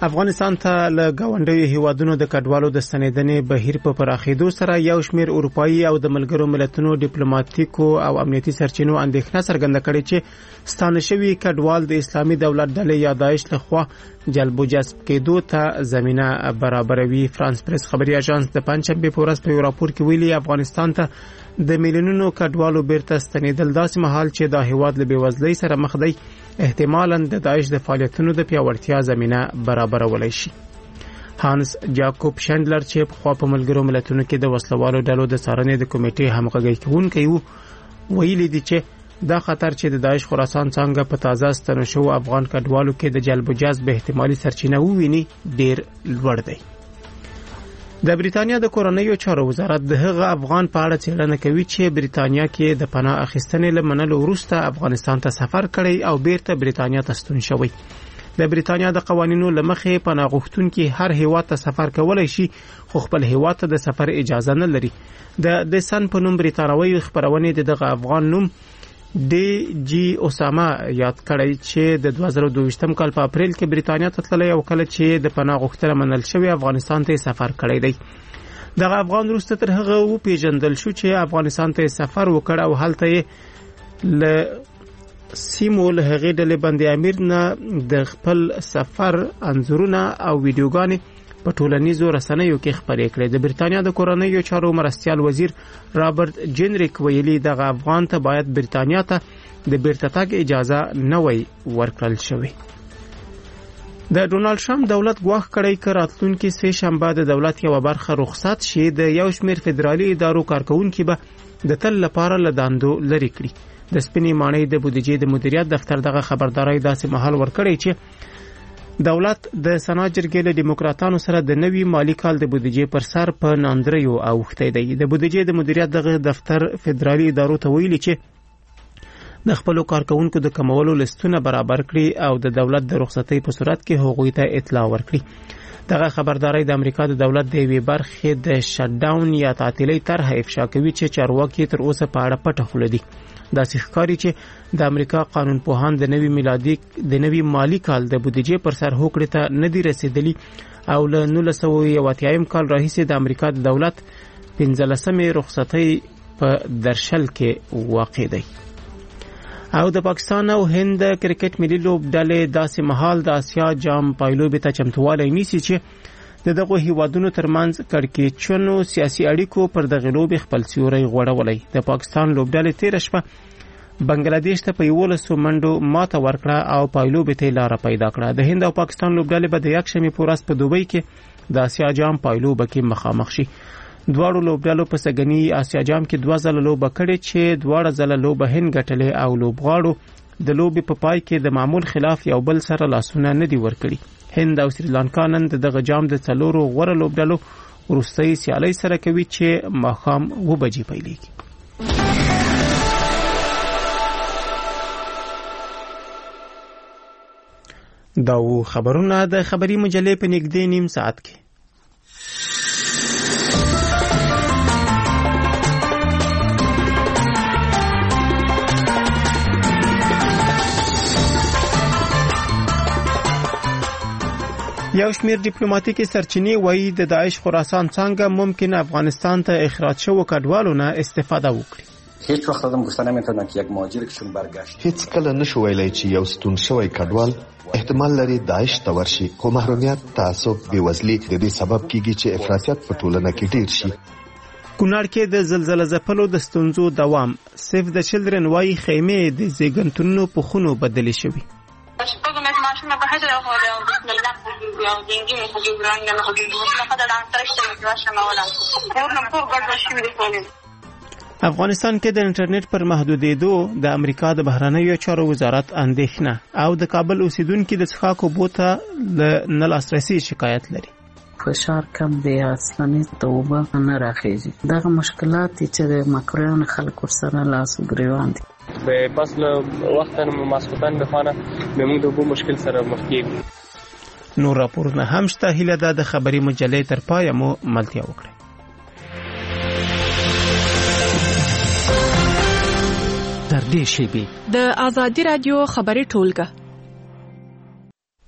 افغانستان ته له ګاونډیو هیوادونو د کډوالو د ستنېدنې بهیر په پراخېدو سره یو شمېر اروپایي او د ملګرو ملتونو ډیپلوماټیکو او امنیتي سرچینو اندېښنه څرګنده کړې چې ستانه شوي کډوال د اسلامي دولت ډلې یا داعش لخوا جلب و جذب کېدو ته زمینه برابروي. فرانس پریس خبري اژانس د پنځشنبې په ورځ په یو راپور کې ویلي افغانستان ته د میلیونونو کډوالو بیرته ستنېدل داسې مهال چې دا هیواد له بېوزلۍ سره مخ دی احتمالاً د داعش د فعالیتونو د پیاوړتیا زمینه برابرولای شي. هانس جاکوب شندلر چې پخوا په ملګرو ملتونو کې د وسلوالو ډلو د څارنې د کمیټې همغږی کوونکی وو ویلي دي چې دا خطر چې د داعش خراسان څنګه په تازه ستنو شو افغان کډوالو کې د جلب و جذب احتمالي سرچینه وویني ډیر لوړ دی. د بریتانیا د کورنیو چارو وزارت د هغه افغان په اړه څېړنه کوي چې بریتانیا کې د پناه اخیستنې له منلو وروسته افغانستان ته سفر کړی او بیرته بریتانیا ته ستون شوی. د بریتانیا د قوانینو له مخې پناه غوښتونکي هر هیواد ته سفر کولای شي خو خپل هیواد ته د سفر اجازه نه لري. د سن په نوم بریتانوي خبرونه دغه افغان نوم ډي جی اوساما یاد کړی چې د 2022 کال په اپریل کې بریتانیا ته تللی او کله چې د پناه غوښتنه منل شوی افغانستان ته سفر کړی دی. دغه افغان وروسته تر هغه و پیژندل شو چې افغانستان ته سفر وکړ او هلته یې ل سیمو له هغې ډلې بند امیر نه د خپل سفر انځورونه او ویډیوګانې په ټولنیزو رسنیو کې خپرې کړې. د بریتانیا د کورنیو چارو مرستیال وزیر رابرټ جنریک ویلي دغه افغان ته باید بریتانیا ته د بیرته تګ اجازه نه وای ورکړل شوې. د ډونالد ټرمپ دولت ګواښ کړی چې راتلونکي سه شنبه د دولت یو برخه رخصت شي د یو شمېر فدرالي ادارو کارکونکي به د تل لپاره له دندو لرې کړي. د سپینې ماڼۍ د بودیجې د مدیریت دفتر دغه خبرداري داسې مهال ورکړی چې دولت د سنا جرګې له ډیموکراتانو سره د نوي مالی کال د بودیجې پر سر په ناندریو اوښتی دی. د بودیجې د مدیریت دغه دفتر فدرالي ادارو ته ویلي چې د خپلو کارکونکو د کمولو لستونه برابر کړي او د دولت د رخصتۍ په صورت کې هغوی ته اطلاع ورکړي. دغه خبرداري د امریکا د دولت د یوې برخې د شټ ډاون یا تعطیلۍ طرحه افشا کوي چې چارواکي تر اوسه په اړه پټه خوله دي. داسې ښکاري چې د امریکا قانونپوهان د نوي مالی کال د بودیجې پر سر هوکړې ته نه دي رسیدلي او له 1980 کال راهیسې د امریکا د دولت 15مې رخصتۍ په درشل کې واقع دی. او د پاکستان او هند کرکټ ملي لوبډلې داسې مهال د آسیا جام پایلوبې ته چمتووالی نیسي چې دغه هیوادونو ترمنځ کړکېچونو سیاسي اړیکو پر دغه لوبې خپل سیوری غوړولی. د پاکستان لوبډلې تېره شپه بنگلاديش ته په 11 منډو ماته ورکړه او پایلوبې ته لاره پیدا کړه. د هند او پاکستان لوبډلې به د یکشنبې په ورځ په دوبۍ کې د آسیا جام پایلوبه کې مخامخ شي. دواړو لوبډلو په سګنی آسیا جام کې 2 ځله لوبه کړې چې 2 ځله لوبه هند ګټلې او لوبغاړو د لوبې په پای کې د معمول خلاف یو بل سره لاسونه نه دي ورکړي. هند او سریلانکا نن دغه جام د 4 غوره لوبډلو وروستۍ سیالۍ سره کوي چې ماښام 2 بجې پیلېږي. دا و خبرونه د خبري مجلې په نږدې نیم ساعت کې. یو شمیر ډیپلوماټیکي سرچینې وایي د داعش خراسان څنګه ممکن افغانستان ته اخراج شو کډوالو نه استفاده وکړي. هیڅ وخت آدم گفته نمیتونه که یک مهاجر که چون برگشت هیڅ کله نشو ویلای چې یو ستون شوی کډوال احتمال لري داعش ته ورشي، خو محرومیت، تعصب، بېوزلي د دې سبب کیږي چې افراطیت په ټولنه کې ډیر شي. کونړ کې د زلزلې ځپلو د ستونزو دوام. سیف د چلډرن وايي خیمې د زیږنتونونو په خونو بدلې شوي. افغانستان کې د انټرنیټ پر محدودېدو د امریکا د بهرنیو چارو وزارت اندېښنه او د کابل اوسیدونکو د څښاک اوبو ته نه لاسرسي شکایت لري. فشار کم دی، اصلي توبه نه راخېږي. دغه مشکلات چې د مکرویان خلک ورسره لاس ګریوان دي. به فصل وخت ماسختن به خانه به موږ د اوبو مشکل سره مخ کېږو. نور راپورونه هم شته. هیله ده د خبري مجلې تر پایه مو ملتیا وکړي. تر دې شیبې د آزادي رادیو خبري ټولګه.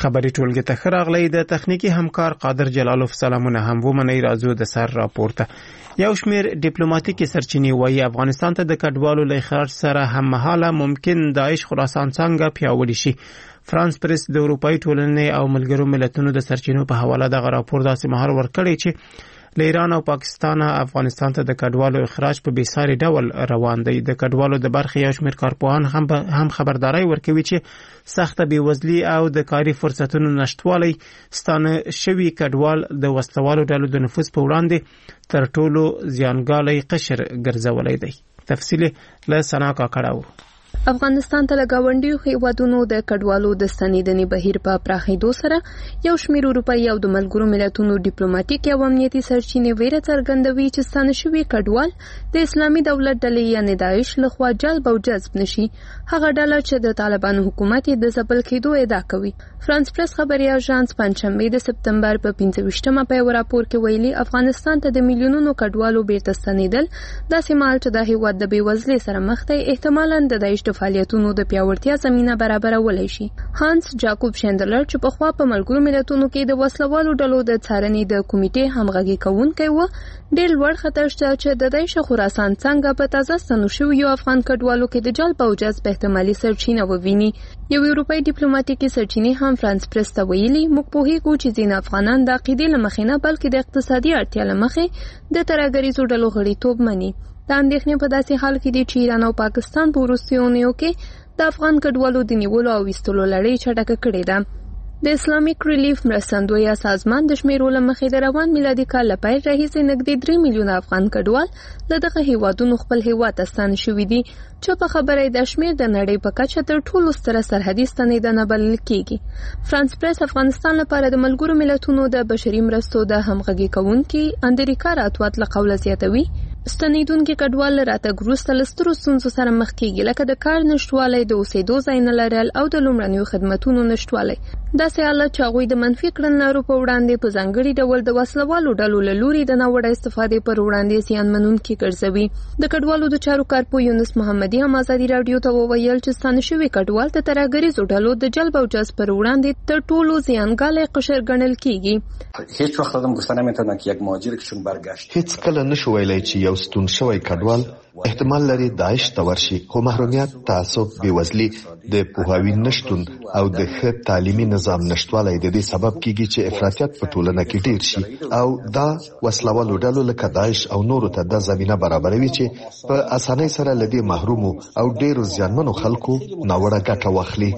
خبري ټولګي ته راغلی د تخنیکی همکار قادر جلالوف سلامونه هم ومني راځو د سر راپورته. یو شمیر ډیپلوماټیکي سرچینې وایي افغانستان ته د کډوالو له اخراج سره هممهاله ممکن داعش خراسان څنګه پیاوړی شي. فرانس پریس د اروپאי ټولنې او ملګرو ملتونو د سرچینو په حواله د راپور داسې مهال ورکړی چې له ایران او پاکستان افغانستان ته د کډوالو اخراج په بیساري ډول روان دی. د کډوالو د برخې یو شمېر کارپوهان هم خبرداري ورکوي چې سخته بېوزلي او د کاري فرصتونو نشټوالی ستانه شوي کډوال د وسلوالو ډلو د نفوذ په وړاندې تر ټولو زیانګالی قشر ګرځولی دی. تفصیل له سنا کاکړاو. افغانستان ته لګاونډیو هیوادونو د کډوالو د ستنېدنې بهیر په پراخېدو سره یو شمېر اروپایي او د ملګرو ملتونو ډیپلوماټیک او امنیتي سرچینې ویره څرګندوي چې ستانه شوي کډوال د اسلامي دولت ډلې یعنې داعش لخوا جلب او جذب نشي، هغه ډله چې د طالبانو حکومت د ځپل کېدو ادعا کوي. فرانس پریس خبري اژانس پنځشنبه د سپتمبر په 25مه په یو راپور کې ویلي افغانستان ته د میلیونونو کډوالو بیرته ستنېدل داسې مهال چې د هیواد د بېوزلۍ سره مخ دی احتمالاً د داعش فعالیتونو د پیاوړتیا زمينه برابرولای شي. هانس جاکوب شندلر چې په خوا په ملګرو ملتونو کې د وسلوالو ډلو د څارنې د کمیټې همغږي کوونکی و ډېر لوړ خطر شته چې د داعش خراسان څنګه په تازه ستنو شویو افغان کډوالو کې د جلب او جذب احتمالي سرچینه وویني. یو اروپאי ډیپلوماټیکي سرچینې هم فرانس پریس ته ویلي موږ پوهیږو چې ځینې افغانان د عقیدې له مخې نه بلکې د اقتصادي اړتیا له مخې د ترهګریزو ډلو غړیتوب مني. د اندېښنې په داسې حال کې دی چې ایران او پاکستان په وروستیو اونیو کې د افغان کډوالو د نیولو او ویستلو لړۍ چټکه کړې ده. د اسلامیک ریلیف مرستندویه سازمان د شمیرو له مخې د روان میلادي کال له پیل راهیسې نږدې 3 میلیونه افغان کډوال له دغه هیوادونو خپل هیواد ته ستانه شوي دي چې په خبره د شمیر د نړۍ په کچه تر ټولو ستره سرحدي ستنېدنه بلل کېږي. فرانس پریس افغانستان لپاره د ملګرو ملتونو د بشري مرستو د همغږي کوونکي اندریکا راتوات له قوله زیاتوي ستنېدونکي کډوال راتګ وروسته له سترو ستونزو سره مخ کېږي لکه د کار نشتوالی، د اوسېدو ځای نه لرل او د لومړنیو خدمتونو نشتوالی. داسې حالت چې هغوی د منفي کړنلارو په وړاندې په ځانګړي ډول د وسلوالو ډلو له لوري د ناوړه استفادې پر وړاندې زیانمنونکي ګرځوي. د کډوالو د چارو کارپوه یونس محمدي هم ازادي راډیو ته وویل چې ستانه شوي کډوال د ترهګریزو ډلو د جلب او جذب پر وړاندې تر ټولو زیانګالی قشر ګڼل کېږي. هیڅ وخت آدم گفته نمیتونه که یک مهاجر که چون برگشت هیڅ کله نشو ویلی چې یو ستون شوی کډوال احتمال لري داعش ته ورشي، خو محرومیت، تعصب، بېوزلي، د پوهاوي نشتون او د ښه تعلیمي نظام نشتوالی د دې سبب کیږي چې افراطیت په ټولنه کې ډیر شي او دا وسلوالو ډلو لکه داعش او نورو ته د زمينه برابروي چې په اسانۍ سره له دې محرومو او ډیرو زیانمنو خلکو ناوړه ګټه واخلي.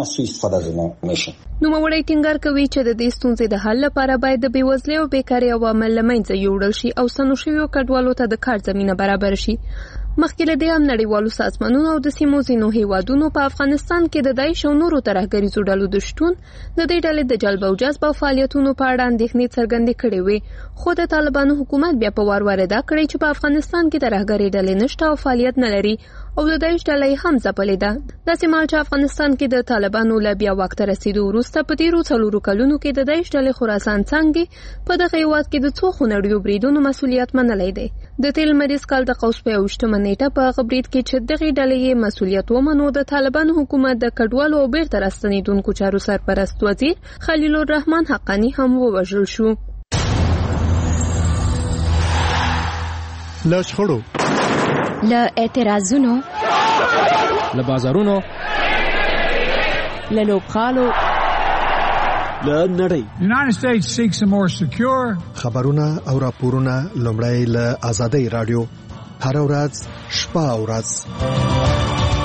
نوموړی ټینګار کوي چې د دې ستونزې د حل لپاره باید د بېوزلۍ او بیکارۍ عوامل له منځه یوړل شي او ستنو شویو کډوالو ته د کار زمینه برابر شي. مخکې له دې هم نړیوالو سازمانونو او د سیمو ځینو هیوادونو په افغانستان کې د داعش او نورو ترهګریزو ډلو د شتون د دې ډلې د جلب او جذب او فعالیتونو په اړه اندېښنې څرګندې کړې وې، خو د طالبانو حکومت بیا په وار ادا کړی چې په افغانستان کې ترهګرۍ ډلې نشته او فعالیت نه لري او د داعش ډله هم ځپلې ده. داسې مهال چې افغانستان کې د طالبانو له بیا واک ته رسېدو وروسته په تېرو 4 کلونو کې د داعش ډلې خراسان څانګې په دغه هېواد کې د څو خونړیو بریدونو مسؤلیت منلی دی. د تېر لمریز کال د قوس په 28مه نیټه په هغه برید کې چې دغې ډلې مسؤلیت ومنو د طالبانو حکومت د کډوالو او بیرته راستنېدونکو چارو سرپرست وزیر خلیل الرحمن حقانی هم ووژل شو. له شخړو، له اعتراضونو، له بازارونو، له لوبغالو، له نړۍ United States seeks a more secure خبرونه او راپورونه لومړی له آزادۍ رادیو هر ورځ شپه او ورځ.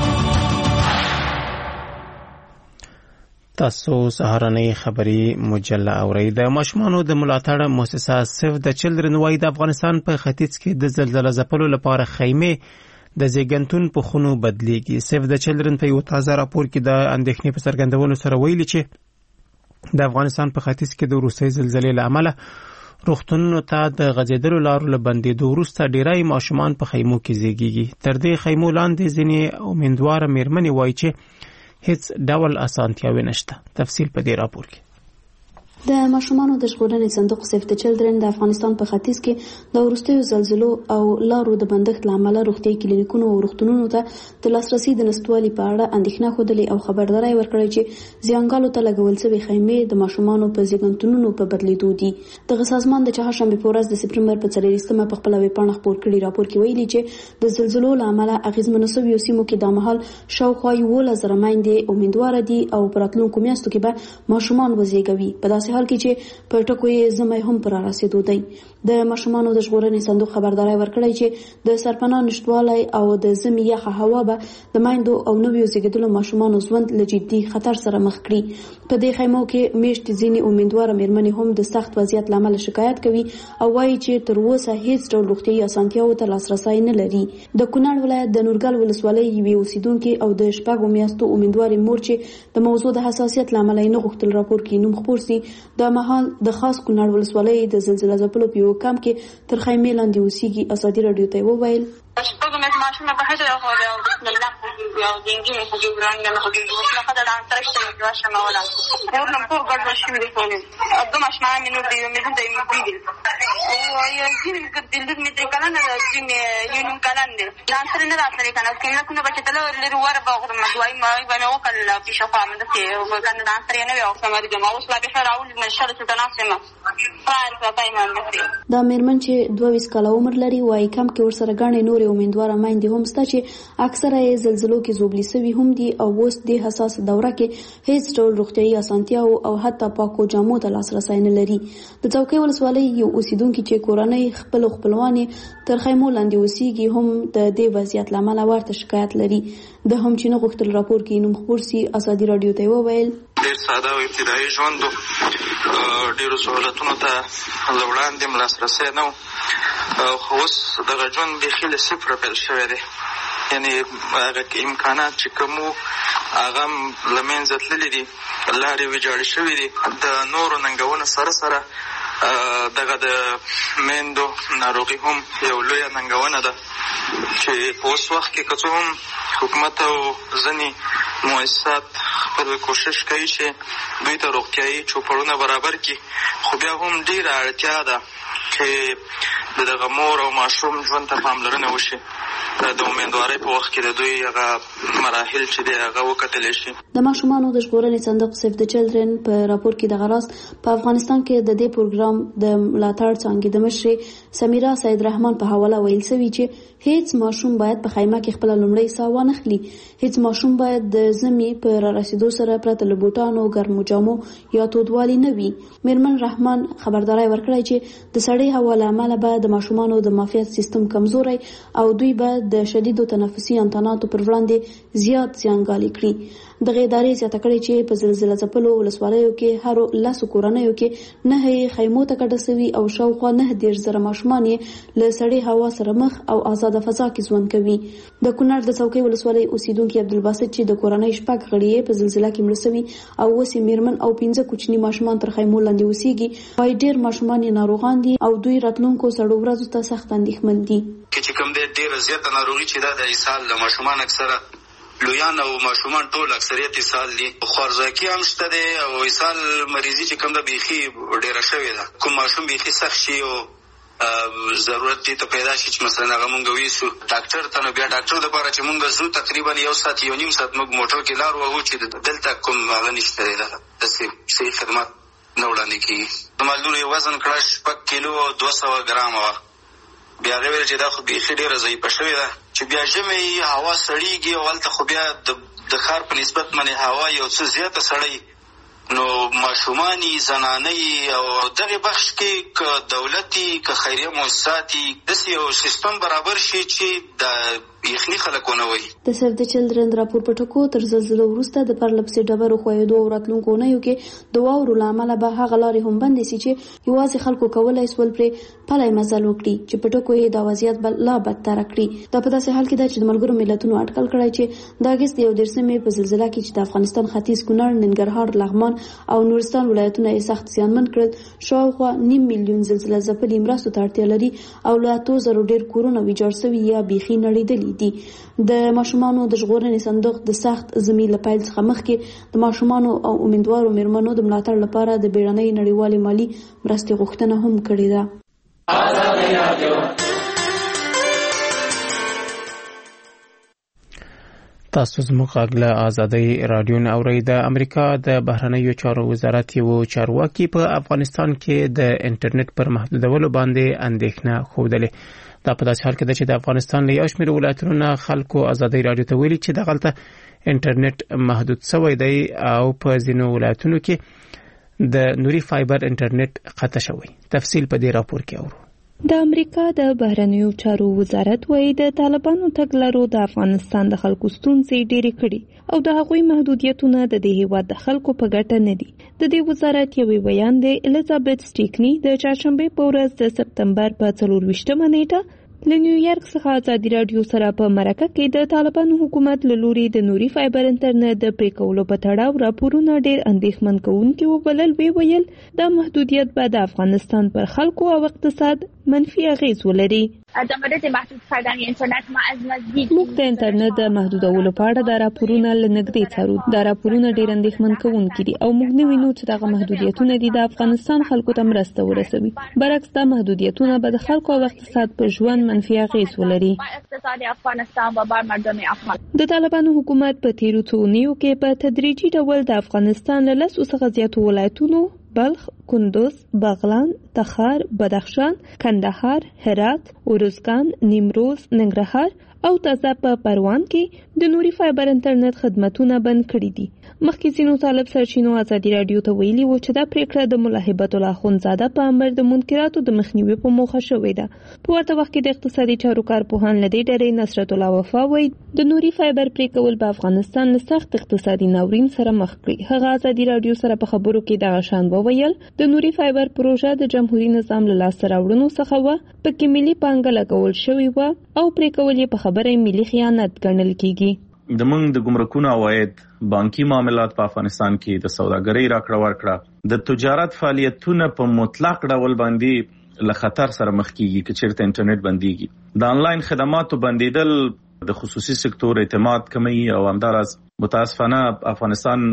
تاسو سهارنۍ خبري مجله اورئ. د ماشومانو د ملاتړ مؤسسه سیف د چلډرن وايي د افغانستان په ختیځ کې د زلزلې ځپلو لپاره خیمې د زیږنتون په خونو بدلیږي. سیف د چلډرن په یو تازه راپور کې د اندېښنې په څرګندولو سره ویلي چې د افغانستان په ختیځ کې د وروستۍ زلزلې له امله روغتونونو ته د غځېدلو لارو له بندېدو وروسته ډیری ماشومان په خیمو کې زیږیږي. تر دې خیمو لاندې ځینې امیندواره میرمنې وایي چې هیڅ ډول اسانتیاوي نشته. تفصیل په دې راپور کې. د ماشومانو د ژغورنې صندوق سیف د چلډرن د افغانستان په ختیځ کې د وروستیو زلزلو او لارو د بندښت له امله روغتیايي کلینیکونو او روغتونونو ته د لاسرسي د نشتوالي په اړه اندېښنه ښودلې او خبرداری ورکړې چې زیانګالو ته لګول شوي خیمې د ماشومانو په زیږنتونونو په بدلیدو دي. دغه سازمان د چهارشنبې په ورځ د سپټمبر په 4 په خپله ویبپاڼه خپور کړي راپور کې ویلي چې د زلزلو له امله اغېزمنو شویو سیمو کې د مهال شاوخوا 11,000 میندې امیدواره دي او په راتلونکو میاشتو کې به ماشومان وزېږوي، په داسې حال کې چې په ټکو یې زمی هم پر رسیدو دی. د ماشومانو د ژغورنې صندوق خبرداری ورکړی چې د سرپناه نشتوالی او د ژمي یخه هوا به د میندو او نویو زیږیدلو ماشومانو ژوند له جدي خطر سره مخ کړي. په دې خیمو کې میشت ځینې امیدواره میرمنې هم د سخت وضعیت له امله شکایت کوي او وایي چې تر اوسه هیڅ ډول روغتیايي اسانتیاوو ته لاسرسی نه لري. د کونړ ولایت د نورګل ولسوالۍ یوې اوسیدونکې او د شپږو میاشتو امیدوارې مور چې د موضوع د حساسیت له امله یې نه غوښتل راپور کې نوم خپور سي، د مهال د خاص کونړ ولسوالۍ د زلزله ځپلو په یو کمپ کې تر خیمې لاندې اوسېږي. ازادي راډیو ته وویل شپږ ماشومه په هجره خو د بسم الله او دینګي خو ګوران نه خو ګوران نه خدای دا تر څو د واشه مولا اور نن پور ګډ شي دي کوله اته ماشومه مې نور دی مې ته یې دی او یو ځین ګدل دې مې کله نه ځین یو کلان دي ځان سره نه راځي کنه کله کنه بچ ته لري ور به مدوای ما باندې وکړه په شفا مې ته او کنه ځان سره نه وي او سماري د ماوس لا به راول من شر څه تناسمه فار په پایمان مې دا میرمن چې 22 کاله عمر لري وايي کم کې ورسره غاڼې نور امیدواره میندې هم شته چې اکثره یې زلزلو کې زوبلي سوي هم دي او اوس د حساس دوره کې هیڅ ډول روغتیايي اسانتیاو او حتی پاکو جامو ته لاسرسی نه لري. د څوکۍ ولسوالۍ یو اوسیدونکي چې کورنۍ خپلوان تر خیمو لاندې اوسېږي هم د دې وضعیت له امله ورته شکایت لري. د هم چې نه غوښتل راپور کې نوم خپور سي. ازادي راډیو ته وویل ډېر ساده او ابتدایي ژوند ډېرو سهولتونو ته له وړاندې لاسرسی نه و خو اوس دغه ژوند بیخي له صفره پیل شوی دی، یعنې هغه امکانات چې کوم وو هغه هم له منځه تللي دي، لارې ویجاړې شوي دي. د نورو ننګونو سره سره دغه د میندو ناروغي هم یو لویه ننګونه ده چې په اوس وخت کې که څه هم حکومت او ځینې مؤسسات خپل کوشش کوي چې دوی ته روغتیايي چوپړونه برابر کړي، خو بیا هم ډېره اړتیا ده چې د دغه مور او ماشوم ژوند ته پاملرنه وشي. د امیدوارۍ په وخت کې د دوی هغه مراحل چې دی هغه وکتلی شي. د ماشومانو د ژغورنې صندوق سیف د چلډرن په راپور کې دغه راز په افغانستان کې د دې پروګرام د ملاتړ څانګې د مشرې سمیرا سید رحمان په حواله ویل شوي چې هیڅ ماشوم باید په خیمه کې خپل لومړی ساه وانخلي. هیڅ ماشوم باید د ژمي په رارسیدو سره پرته له بوټانو، ګرمو جامو یا تودوالي نه وي. میرمن رحمان خبرداری ورکړی چې د سړې هوا له امله به د ماشومانو د معافیت سیستم کمزوری او دوی به د شدیدو تنفسي انتاناتو پر وړاندې زیات زیانګالي کړي. دغه ادارې زیاته کړې چې په زلزله ځپلو ولسوالیو کې هرو 10 کورنیو کې 9 خیمو ته کډه سوي او شاوخوا 9,000 ماشومان یې له سړې هوا سره مخ او آزاده فضا کې ژوند کوي. د کونړ د څوکۍ ولسوالۍ اوسیدونکي عبدالباسط چې د کورنۍ 6 غړي په زلزله کې مړه سوي او اوس میرمن او 15 کوچني ماشومان تر خیمو لاندې اوسېږي، وايي ډېر ماشومان یې ناروغان دي او دوی راتلونکو سړو ورځو ته سخت اندېښمن دي. چې کوم ډېر زیاته ناروغي چې دا د اسهال له ماشومان اکثره لویان او ماشومان ټول اکثریت اسهال دي، خوارزاکي هم شته دی او اسهال مریضي چې کوم ده بیخي ډېره شوې ده. کوم ماشوم بیخي سخت شي او ضرورت دې ته پیدا شي چې مثلا هغه مونږ ویسو ډاکټر ته، نو بیا ډاکټر دپاره چې مونږ ځو تقریبا 1 ساعت 1.5 ساعت موږ موټر کې لار وهو چې دلته کوم هغه نشته دی، داسې صحي خدمات نه وړاندې کېږي. زما لور یې وزن کړه 6 کیلو او 200 ګرامه وه. بیا هغې ویل چې دا خو بیخي ډېره ضعیفه شوې ده چې بیا ژمی هوا سړېږي او هلته خو بیا د ښار په نسبت باندې هوا یو څه زیاته سړی، نو ماشومانی زنانې او دغه بخش کې که دولتي که خیریه مؤسساتي داسې یو سیستم برابر شي چې د یخني خلک ونه وایي. د سیف د چلډرن راپور په ټکو تر زلزلو وروسته د پرلپسې ډبرو ښویېدو او راتلونکو اونیو کې د واورو له امله به هغه لارې هم بندې سي چې یوازې خلکو کولی سول پرې پلی مزل وکړي، چې په ټکو یې دا وضعیت به لا بدتره کړي. دا په داسې حال کې ده چې د ملګرو ملتونو اټکل کړی چې د اګست 19 په زلزله کې چې د افغانستان ختیځ کونړ، ننګرهار، لغمان او نورستان ولایتونه یې سخت زیانمن کړل، شاوخوا 9 میلیون زلزله ځپلي مرستو ته اړتیا لري او له 8,000 ډېر کورونه ویجاړ سوي یا بیخي نړېدلي شوې دي. د ماشومانو د ژغورنې صندوق د سخت زمي له پیل څخه مخکې د ماشومانو او امیندوارو میرمنو د ملاتړ لپاره د بیړنۍ نړیوالې مالي مرستې غوښتنه هم کړې ده. تاسو زموږ غږ له آزادۍ رادیو نه اورئ. د امریکا د بهرنیو چارو وزارت یو چارواکي په افغانستان کې د انټرنیټ پر محدودولو باندې اندېښنه ښودلې. دا په داسې حال کې ده چې د افغانستان له یو شمېر ولایتونو نه خلکو آزادۍ رادیو ته ویلي چې دغلته انټرنیټ محدود شوی دی او په ځینو ولایتونو کې د نوري فایبر انټرنیټ قطع شوی. تفصیل په دې راپور کې اورو. د امریکا د بهرنیو چارو وزارت وايي د طالبانو تګلارو د افغانستان د خلکو ستونزې ډېرې کړي او د هغوی محدودیتونه د دې هیواد د خلکو په ګټه نه دي. د دې وزارت یو بیان دی الیزابت سټیکنی د چهارشنبه په ورځ د سپتمبر په 24مه نیټه له نیویارک څخه ازادي رادیو سره په مرکه کې د طالبانو حکومت له لوري د نوري فایبر انټرنیټ د پرې کولو په تړاو راپورونه ډېر اندېښمن کوونکي وبلل. ویل دا محدودیت به د افغانستان پر خلکو او اقتصاد منفي اغیز ولري. در مورد محدود کردن اینترنت ما از نزدیک موږ د انټرنیټ د محدودولو په اړه د راپورونه له نږدې څارو. دا راپورونه ډېر اندېښمن کوونکي دي او موږ نه وینو چې دغه محدودیتونه د افغانستان خلکو ته مرسته ورسوي. برعکس دا محدودیتونه به د خلکو او اقتصاد په ژوند منفي اغیز ولري. اقتصاد افغانستان و بر مردم افغان. د طالبانو حکومت په تیرو څو اونیو کې په تدریجي ډول د افغانستان له 10 څخه زیاتو ولایتونو بلخ، کندوز، بغلان، تخار، بدخشان، کندهار، هرات، ارزګان، نیمروز، ننګرهار او تازه په پروان کې د نوري فایبر انټرنیټ خدماتونه بند کړي دي. مخکې ځینو طالب سرچینو ازادي رادیو ته ویلي و چې دا پریکړه د ملا هیبت الله اخوندزاده په امر د منکراتو د مخنیوي په موخه شوې ده. په ورته وخت کې د اقتصادي چارو کارپوهان له دې ډلې نصرت الله وفا وایي د نوري فایبر پرې کول په افغانستان له سخت اقتصادي ناورین سره مخ کړي. هغه ازادي رادیو سره په خبرو کې دغه شان وویل د نوري فایبر پروژه د جمهوریت نظام له لاسته راوړنو څخه و پکې ملي پانګه لګول شوې و او پرې کول یې په خبره ملي خیانت ګڼل کیږي. د موږ د ګمرکونو عواید، بانکي معاملات په افغانستان کې د سوداګرۍ راکړه ورکړه، د تجارت فعالیتونه په مطلق ډول باندې له خطر سره مخ کیږي که چیرته انټرنیټ بنديږي. د انلاین خدماتو بندیدل د خصوصي سکتور اعتماد کموي او همدارس متاسفانه افغانستان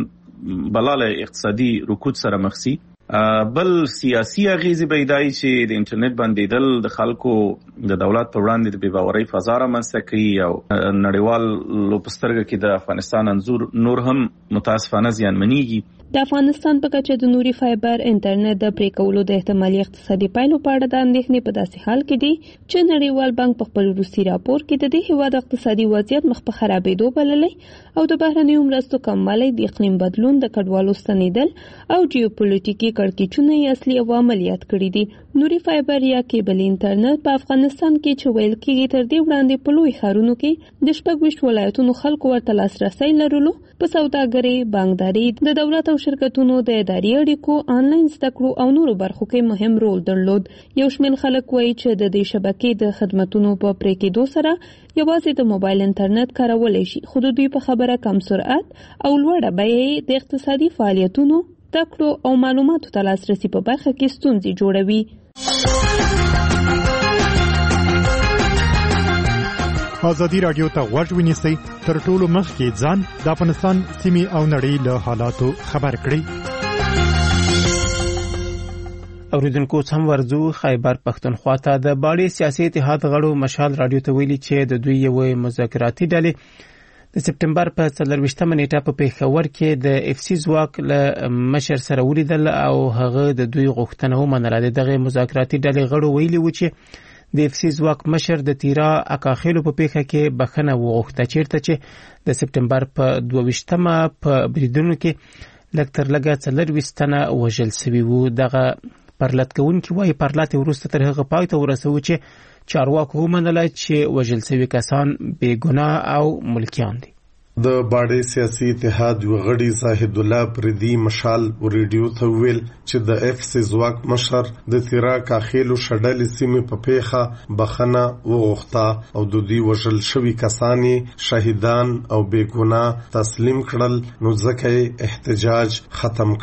بلاله اقتصادي رکود سره مخ سي. بل سیاسي اغیزې پیدای چې د انټرنیټ بندیدل د خلکو د دولت په وړاندې د بېباورۍ فضا رامنځته کوي او نړیوال لوپسترګه کې د افغانستان انځور نور هم متاسفانه زیانمنېږي. د افغانستان په کچه د نوري فایبر انټرنیټ د پرې کولو د احتمالي اقتصادي پایلو په اړه د اندېښنې په داسې حال کې دي چې نړیوال بانک په خپل وروستي راپور کې د دې هیواد اقتصادي وضعیت مخ په خرابېدو بللی او د بهرنیو مرستو کموالی، د اقلیم بدلون، د کډوالو ستنېدل او جیوپولیټیکي کړکېچونه یې اصلي عوامل یاد کړي دي. نوري فایبر یا کیبل انټرنیټ په افغانستان کې چې ویل کېږي تر دې وړاندې په لوی ښارونو کې د 26 ولایتونو خلکو ورته لاسرسی لرلو. په سوداګرۍ، بانکداري، د دولت او شرکتونو د اداري اړیکو، آنلاین زده کړو او نورو برخو کې مهم رول درلود. یو شمېر خلک وایي چې د دې شبکې د خدماتو په پرې کېدو سره یوازې د موبایل انټرنیټ کارولای شي، خو د دوی په خبره کم سرعت او لوړه بیه د اقتصادي فعالیتونو، تکړو او معلوماتو ته لاسرسي په برخه کې ستونزې جوړوي. ازادي رادیو ته غوږ ونیسئ تر ټولو مخکې ځان د افغانستان سیمې او نړۍ له حالاتو خبر کړئ. اوریدونکو څم ورځو خیبر پښتونخوا ته د باړې سیاسي اتحاد غړو مشال رادیو ته ویلي چې د دوی یو مذاکراتي ډلې د سپټمبر په 24مه نیټه په پیښور کې د اف سی ځواک له مشر سره ولیدل او هغه د دوی غوښتنه ومنله. دغه مذاکراتي ډلې غړو ویلي و چې د اف سی ځواک مشر د تیرا اکاخیلو په پیښه کې بخښنه وغوښته، چیرته چې د سپټمبر په 22مه په بریدونو کې لږ تر لږه 24 تنه وژل شوي وو. دغه پرلت کوونکي وایي پرلت وروسته تر هغه پای ته ورسوي چې چارواکو ومنله چې وژل شوي کسان بې ګناه او ملکیان دي. د باړې سیاسي اتحاد یو غړي زاهد الله پردي مشال ریډیو ته ویل چې د اف سی ځواک مشر د تیرا کاخیلو شډل سیمې په پیښه بخنه وغوښته او د دوی وژل شوي کسانی شهیدان او بې ګناه تسلیم کړل، نو ځکه احتجاج ختم کړ.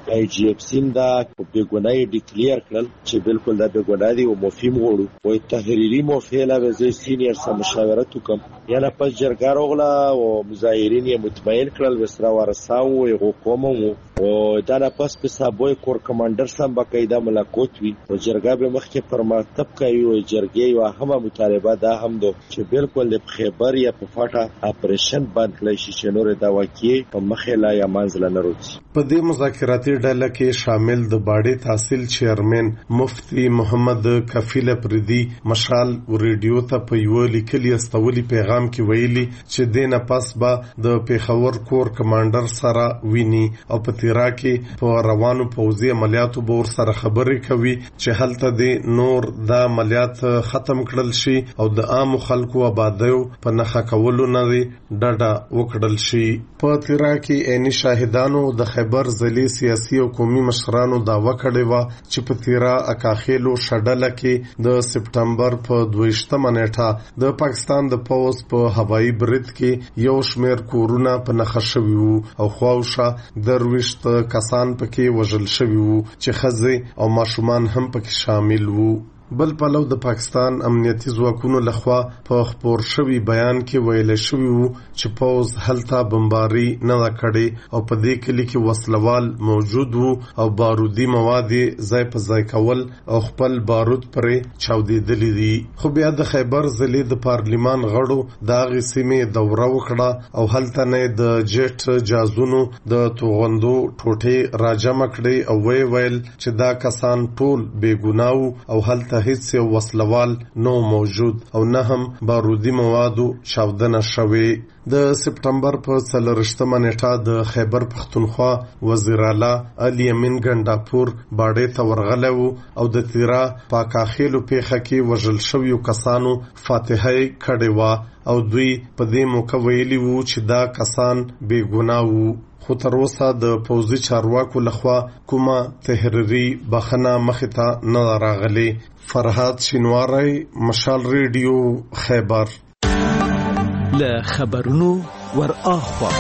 ای جی اف سین دا بګونای ډیکلیئر کړل چې بالکل دا بګونای دی او مفهوم وړو او تحریری موفیلا به زی سینیئر سم مشاورت وکم یعنی پس جرګه راغله او مظاهرین یې مطمئن کړل وسره ورساو او قومو او دا نه پس په سابوي کور کمانډر سم بقاعده ملاقات وی او جرګه به مخکې پر مرتب کوي او جرګه یو هم مطالبه دا هم دو چې بالکل د خیبر یا په فاټا اپریشن باندې کړی شي چې نور دا واقعي په مخه لا یا منځله نه روځي. په دې مذاکراتي ډله کې شامل د باډي تحصیل چیرمن مفتی محمد کفیل پردي مشال ریډیو ته په یو لیکلي استولي پیغام کې ویلي چې د نه پس به د پیښور کور کمانډر سره ویني او په تیرا کې په روانو پوځي عملیاتو بور سره خبرې کوي چې هلته د نور د عملیات ختم کړل شي او د عام خلکو آبادیو په نخښه کولو نه ډډه وکړل شي. په تیرا کې عیني شاهدانو د خیبر ضلع سیاسي او قومي مشرانو دعوه کړې و چې په تیرا اکاخیلو شډله کې د سپټمبر په 22 نیټه د پاکستان د پوز په هوایي برید کې یو شمېر کورونه په نخښه شوي وو او خواوشه درويشت کسان پکې وژل شوي وو چې ښځې او ماشومان هم پکې شامل وو. بل پلو د پاکستان امنیتي ځواکونو لخوا په خبر شوی بیان کې ویل شوی وو چې پوز هلته بمباري نه کړي او په دې کلی کې وسلوال موجود وو او بارودي مواد ځای په ځای کول او خپل بارود پرې چاودېدلې دي. خو بیا د خیبر ضلع د پارلیمان غړو د هغې سیمې دوره وکړه او هلته نه د جیټ جازونو د توغندو ټوټې راجمع کړې او ویل چې دا کسان ټول بېګناو او هلته هیڅ یو وسلوال نو موجود او نه هم بارودي موادو چاودنه شوې. د سپټمبر په 4 نیټه د خیبر پختونخوا وزیر اعلی علي امین ګنداپور باډې ته ورغلی او د تیرا پاکاخیلو پیښه کې وژل شویو کسانو فاتحه کړې و او دوی په دې موقع ویلي وو چې دا کسان بې ګناه وو. خو تر اوسه د پوځي چارواکو لخوا کومه تحریري بخنه مخې ته نه راغلي. فرهاد شینواری مشال ریډیو خیبر. له خبرونو ور اخوا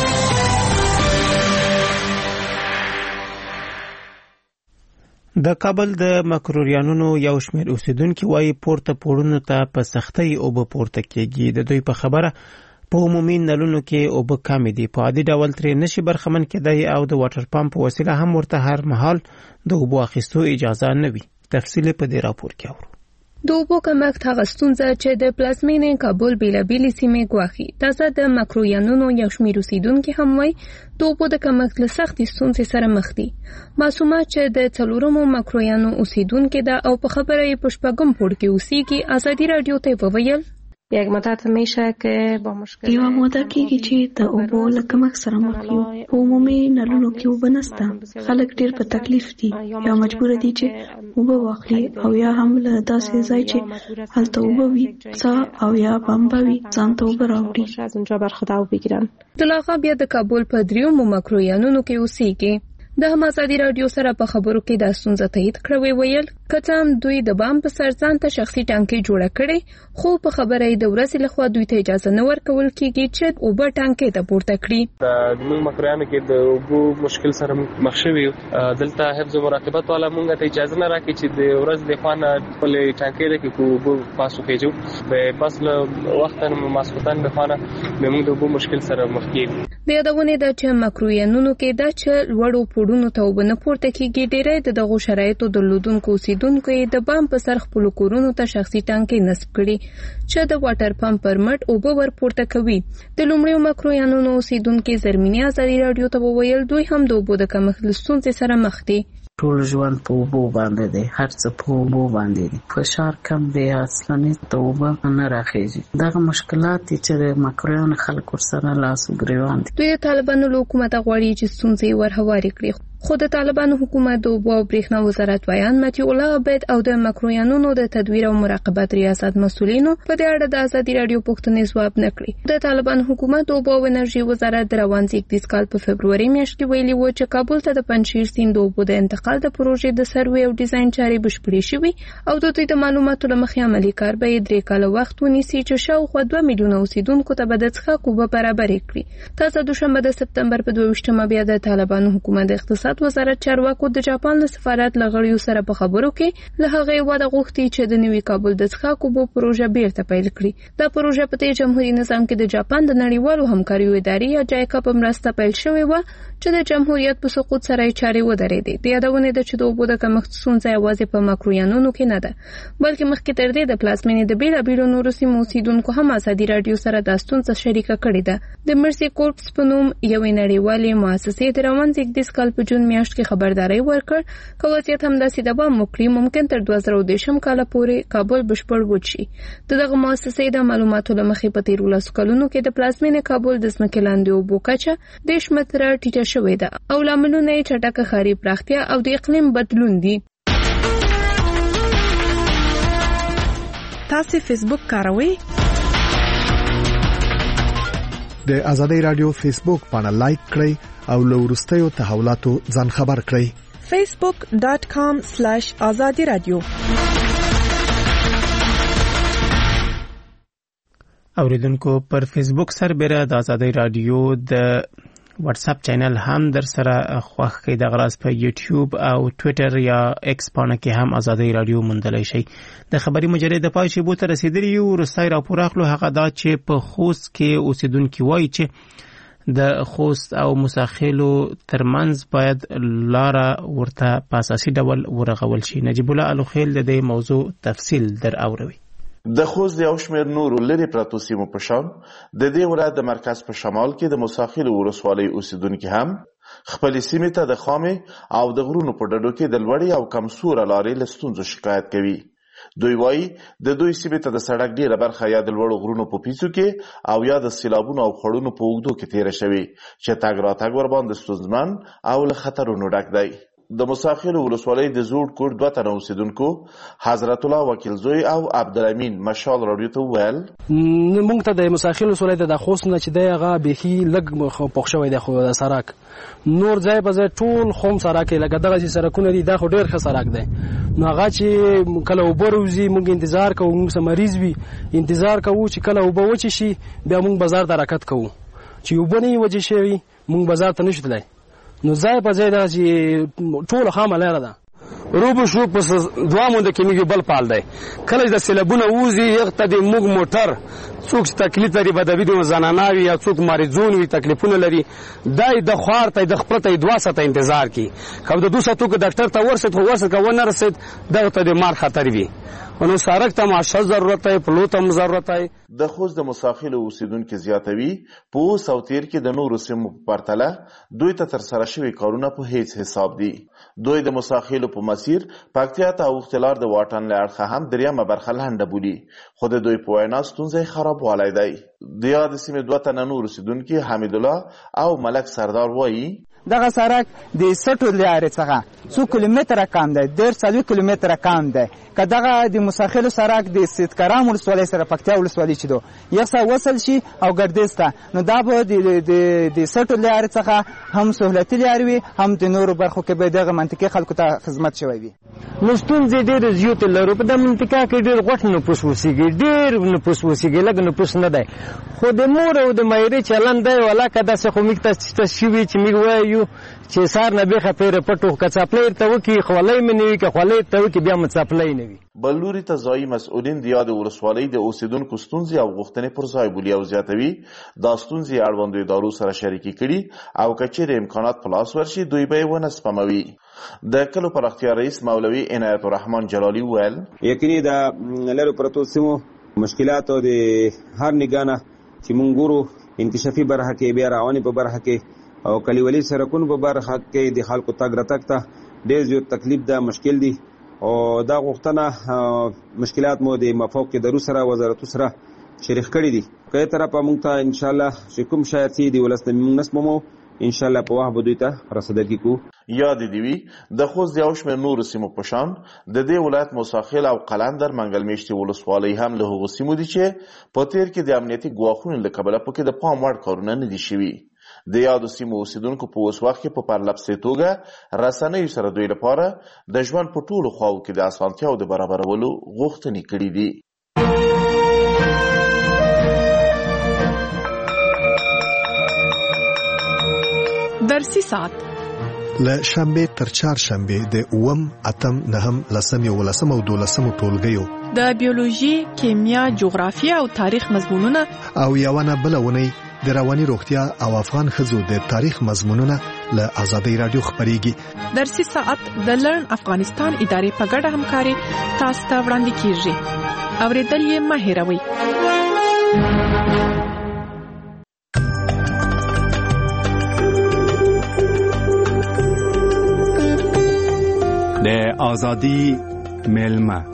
د کابل د مکروریانونو یو شمېر اوسیدونکو وايي پورته پورونو ته په سختۍ اوبه پورته کېږي. د دوی په خبره په عمومي نلونو کې اوبه کمې دي، په عادي ډول ترې نشي برخمن کېدای او د واټر پمپ په وسیله هم ورته هر مهال د اوبو اخیستو اجازه نه وي. تفصیل په دې راپور کې اورو. د اوبو کمښت هغه ستونزه چې د پلازمینې کابل بیلابیلې سیمې ګواښي. تازه د مکروریانونو یو شمېر اوسیدونکي هم وایي د اوبو د کمښت له سختې ستونزې سره مخ دي. معصومه چې د 4 مکروریانو اوسیدونکي ده او په خبره یې په 6 پوړ کې اوسېږي ازادي رادیو ته وویل یک مدت میشه که با مشکل یو موده کېږي چې د اوبو له کمښت سره مخ یو. په عمومي نلونو کې اوبه نشته، خلک ډېر په تکلیف دي یا مجبور دي چې اوبه واخلي او یا هم له داسې ځای چې هلته اوبه وي څا او یا پمپ وي ځان ته اوبه راوړي از اونجا برخورد بگیرن. دلاغه بیا د کابل په 3 مکروریانونو کې اوسېږي. د هم ازادي رادیو سره په خبرو کې د ستونزه تایید کړوي. ویل کچام دوی د بام په سر ځان ته شخصي ټانکي جوړه کړي خو په خبره یې د ورځې لخوا دوی ته اجازه نه ورکول کیږي چې اوبه ټانکي ته پورته کړي. د موږ مکروریانو کې د اوبو مشکل سره مخ شوي دلته حفظ او مراقبت والا موږ ته اجازه نه راکړي چې د ورځې د خوانه خپل ټانکي لکه کو اوبو پاسو کېجو به فصل وخت ماسوتن د خوانه موږ د اوبو مشکل سره مخ کیږي. د یادونه ده چې مکروریانونو کې دا چې لوړو پوړونو ته اوبه نه پورته کیږي. ډېری د دغو شرایطو درلودونکو اوسیدونکو د بام په سر خپل کورونو ته شخصي ټانکي نصب کړي چې د واټر پمپ پرمټ اوبه ور پورته کوي. د لومړیو مکروریانونو اوسیدونکو زرمینی ازادي رادیو ته وویل دوی هم د اوبو د کمښت ستونزې سره مخ دي. ټول ژوند په اوبو باندې دی، هر څه په اوبو باندې دي، فشار کم دی، اصلاني ته اوبه نه راخېږي. دغه مشکلات چې د مکروریانو خلکو سره لاس او ګریوان دي. دوی د طالبانو له حکومت غواړي چې ستونزې ورهواري کړي. خو د طالبانو حکومت د اوبو او برېښنا وزارت ویان متي الله عبید او د مکروریانونو د تدویر او مراقبت ریاست مسؤلینو په دې اړه د ازادي رادیو پوښتنې ځواب نه کړی. د طالبانو حکومت د اوبو او انرژي وزارت د روان 21 کال په فبروري میاشت کې ویلي و چې کابل ته د پنجشیر سیند د اوبو د انتقال د پروژې د سروې او ډیزاین چارې بشپړې شوې او د دوی د معلوماتو له مخې عملي کار به 3 کاله وخت ونیسي چې شاوخوا 2 میلیونه اوسیدونکو ته به د څښاک اوبه برابرې کړي. تازه دوشنبه د سپتمبر په 22مه بیا د طالبانو حکومت د اقتصاد اقتصاد وزارت چارواکو د جاپان له سفارت لغړیو سره په خبرو کې له هغه واده غوښتي چې د نوي کابل د څښاک اوبو پروژه بیرته پیل کړي. دا پروژه په تیر جمهوریت نظام کې د جاپان د نړیوالو همکاریو ادارې یا جایکا په مرسته پیل شوې و چې د جمهوریت په سقوط سره یې چارې ودرېدې. د یادونه ده چې د اوبو د کمښت ستونزه یوازې په ماکرویانونو کې نه ده بلکې مخکې تر دې د پلازمینې د بیلابیلو نورو سیمو اوسیدونکو هم ازادي راډیو سره دا ستونزه شریکه کړې ده. د مرسي کورپس په نوم یوې نړیوالې مؤسسې د روان زیږدیز کال په جون میاشت کې خبرداری ورکړ که وضعیت همداسې دوام وکړي ممکن تر 2013 کال پورې کابل بشپړ وچ شي. دغه مؤسسې د معلوماتو له مخې په تیرو لسو کلونو کې د پلازمینې کابل د ځمکې لاندې اوبو کچه 10 متره ټیټه شوې ده او لاملونه یې چټکه ښاري پراختیا او د اقلیم بدلون دي. تاسو فیسبوک کاروئ؟ د آزادۍ رادیو فیسبوک پاڼه لایک کړئ او له وروستیو تحولاتو ځان خبر کړئ. facebook.com/azadi radio. اوریدونکو پر فیسبوک سربېره د آزادۍ رادیو د واتس اپ چینل هم در سره خوښ کړئ. د غراس په یوټیوب او ټوئیټر یا ایکس پاڼه کې هم آزادۍ رادیو موندلی شئ. د خبري مجلې د پای شیبو ته رسیدلی یو. وروستی راپور اخلو هغه دا چې په خوست کې اوسیدونکي وایي چې د خوست او موساخیلو ترمنځ باید لاره ورته په اساسي ډول ورغول شي. نجیب الله الوخیل د دې موضوع تفصیل در اوروي. د خوست یو شمېر نورو لرې پرتو سیمو په شان د دې ولایت د مرکز په شمال کې د موساخیلو ولسوالۍ اوسیدونکي هم خپلې سیمې ته د خامې او د غرونو په ډډو کې د لوړې او کمزوره لارې له ستونزو شکایت کوي. دوی وایي د دوی سیمې ته د سړک ډیره برخه یا د لوړو غرونو په پیڅو کې او یا د سیلابونو او خړونو په اوږدو کې تیره شوې چې تګ راتګ ورباندې ستونزمن او له خطرونو ډک دی. د موساخیلو ولسوالۍ د زوړ کور 2 تنه اوسیدونکو حضرت الله وکیل زوی او عبدالامین مشال راډیو ته وویل موږ ته د موساخیلو ولسوالۍ د خوست نه چې دی هغه بیخي لږ پوښ شوی دی خو د سړک نور ځای په ځای ټول خوم سړک لکه دغه سړکونه دي دا خو ډېر ښه سړک دی. نو هغه چې کله اوبه روځي موږ انتظار کوو موږ څه مریض وي انتظار کوو چې کله اوبه وچې شي بیا موږ بازار ته حرکت کوو چې اوبه نه وي وچې شوي موږ بازار ته نشو تللی. نو ځای په ځای دا چې ټول خامه لاره ده روبو شو پس دوه مونږ کې میږي بل پال دی کله د سیلابونه ووزي یغته د موږ موټر څوک تکلیف لري بدوي د زناناوي یا څوک مریضون وي تکلیفونه لري دای د خوار ته د خپل ته 2 ساعته انتظار کی کوم د 2 ساعتو کې ډاکټر ته ورسېد خو ورسېد کو نه رسېد دا ته د مار خطر وي نو سړک ته معاش ضرورت دی پلوت هم ضرورت دی. د خوست د موساخیلو اوسیدونکو زیاتوي په ساوتیر کې د نورو سیمو په پرتله دوی ته تر سره شوي کارونه په هیڅ حساب دي. دوی د موساخیلو په مسیر پکتیا ته اوختلار د واټن له اړخه هم دریمه برخه لنډه بولي خو د دوی په وینا ستونزې خرابوالی دی. د یاد سیمې 2 تنه نور اوسیدونکي حمید الله او ملک سردار وایي دغه سړک د 60 لارې څخه 2 کیلومتره کم دی 1.5 کیلومتره کم دی که دغه د موساخیلو سړک د سیدکرام ولسوالۍ سره پکتیا ولسوالۍ چې دو یو څه وصل شي او ګردیز ته نو دا به د 60 لارې څخه هم سهولتي لارې وي هم د نورو برخو کې به دغه منطقې خلکو ته خدمت شوی وي. نو ستونزې ډېرې زیاتې لرو په دې منطقه کې ډېر غوټ نفوس اوسېږي ډېر نفوس اوسېږي لږ نفوس نه دی خو د مور او د مایرې چلند دی ولاکه داسې خو موږ ته شوي چې موږ وایو چې سار نه بیخه پیره پټو که څپلۍ ورته وکړي خولۍ مې نه وي که خولۍ ورته وکړي بیا مو څپلۍ نه وي. بل لوري ته ځایي مسؤلین د یادې ولسوالۍ د اوسیدونکو ستونزې او غوښتنې پر ځای بولي او زیاتوي دا ستونزې اړوندو ادارو سره شریکې کړي او که چیرې امکانات په لاس ورشي دوی به یې ونه سپموي. د کلو پراختیا رئیس مولوي عنایت الرحمن جلالی وویل یقیني د لرو پرتو سیمو مشکلاتو د هر نګانه چې مونږ ګورو انکشافي برخه کې بیا رواني په برخه کې او کلیوالي سرکونو په برخه کې د خلکو تګ راتګ ته ډېر زیات تکلیف ده مشکل دي او دا غوښتنه مشکلات مو د مفوق ادارو سره وزارتو سره شریک کړي دي که طرفه مونږ ته ان شاء الله چې کوم شاید چې د ولس مونږ نسمو ان شاء الله په وخت به دوی ته رسیدګي کو. یاد دی وی د خوست یو شمېر نورو سیمو په شان د دې ولایت موساخیل او قلندر منګل میشتي ولسوالۍ هم له هغو سیمو دي چې په تیر کې د امنیتي ګواښونو له کبله پکې د پام وړ کارونه نه دي شوي. د یادو سیمو اوسیدونکو په اوس وخت کې په پرلپسې توګه رسنیو سره دوی لپاره د ژوند په ټولو خواو کې د اسانتیاو د برابرولو غوښتنې کړي دي. درسي ساعت له شنبه تر چهارشنبه د 8 اتم 9 10 11 او 12 ټولګیو د بیولوژي، کیمیا، جغرافیه او تاریخ مضمونونه او یوونه بلونی د رواني روغتیا او افغان خزو د تاریخ مضمونونه له آزادۍ رادیو خبريږي. درسي ساعت د لرن افغانستان ادارې په ګډه همکاري تاسو ته وړاندې کیږي. اوریدل یې مه هېروئ. د آزادۍ ملما.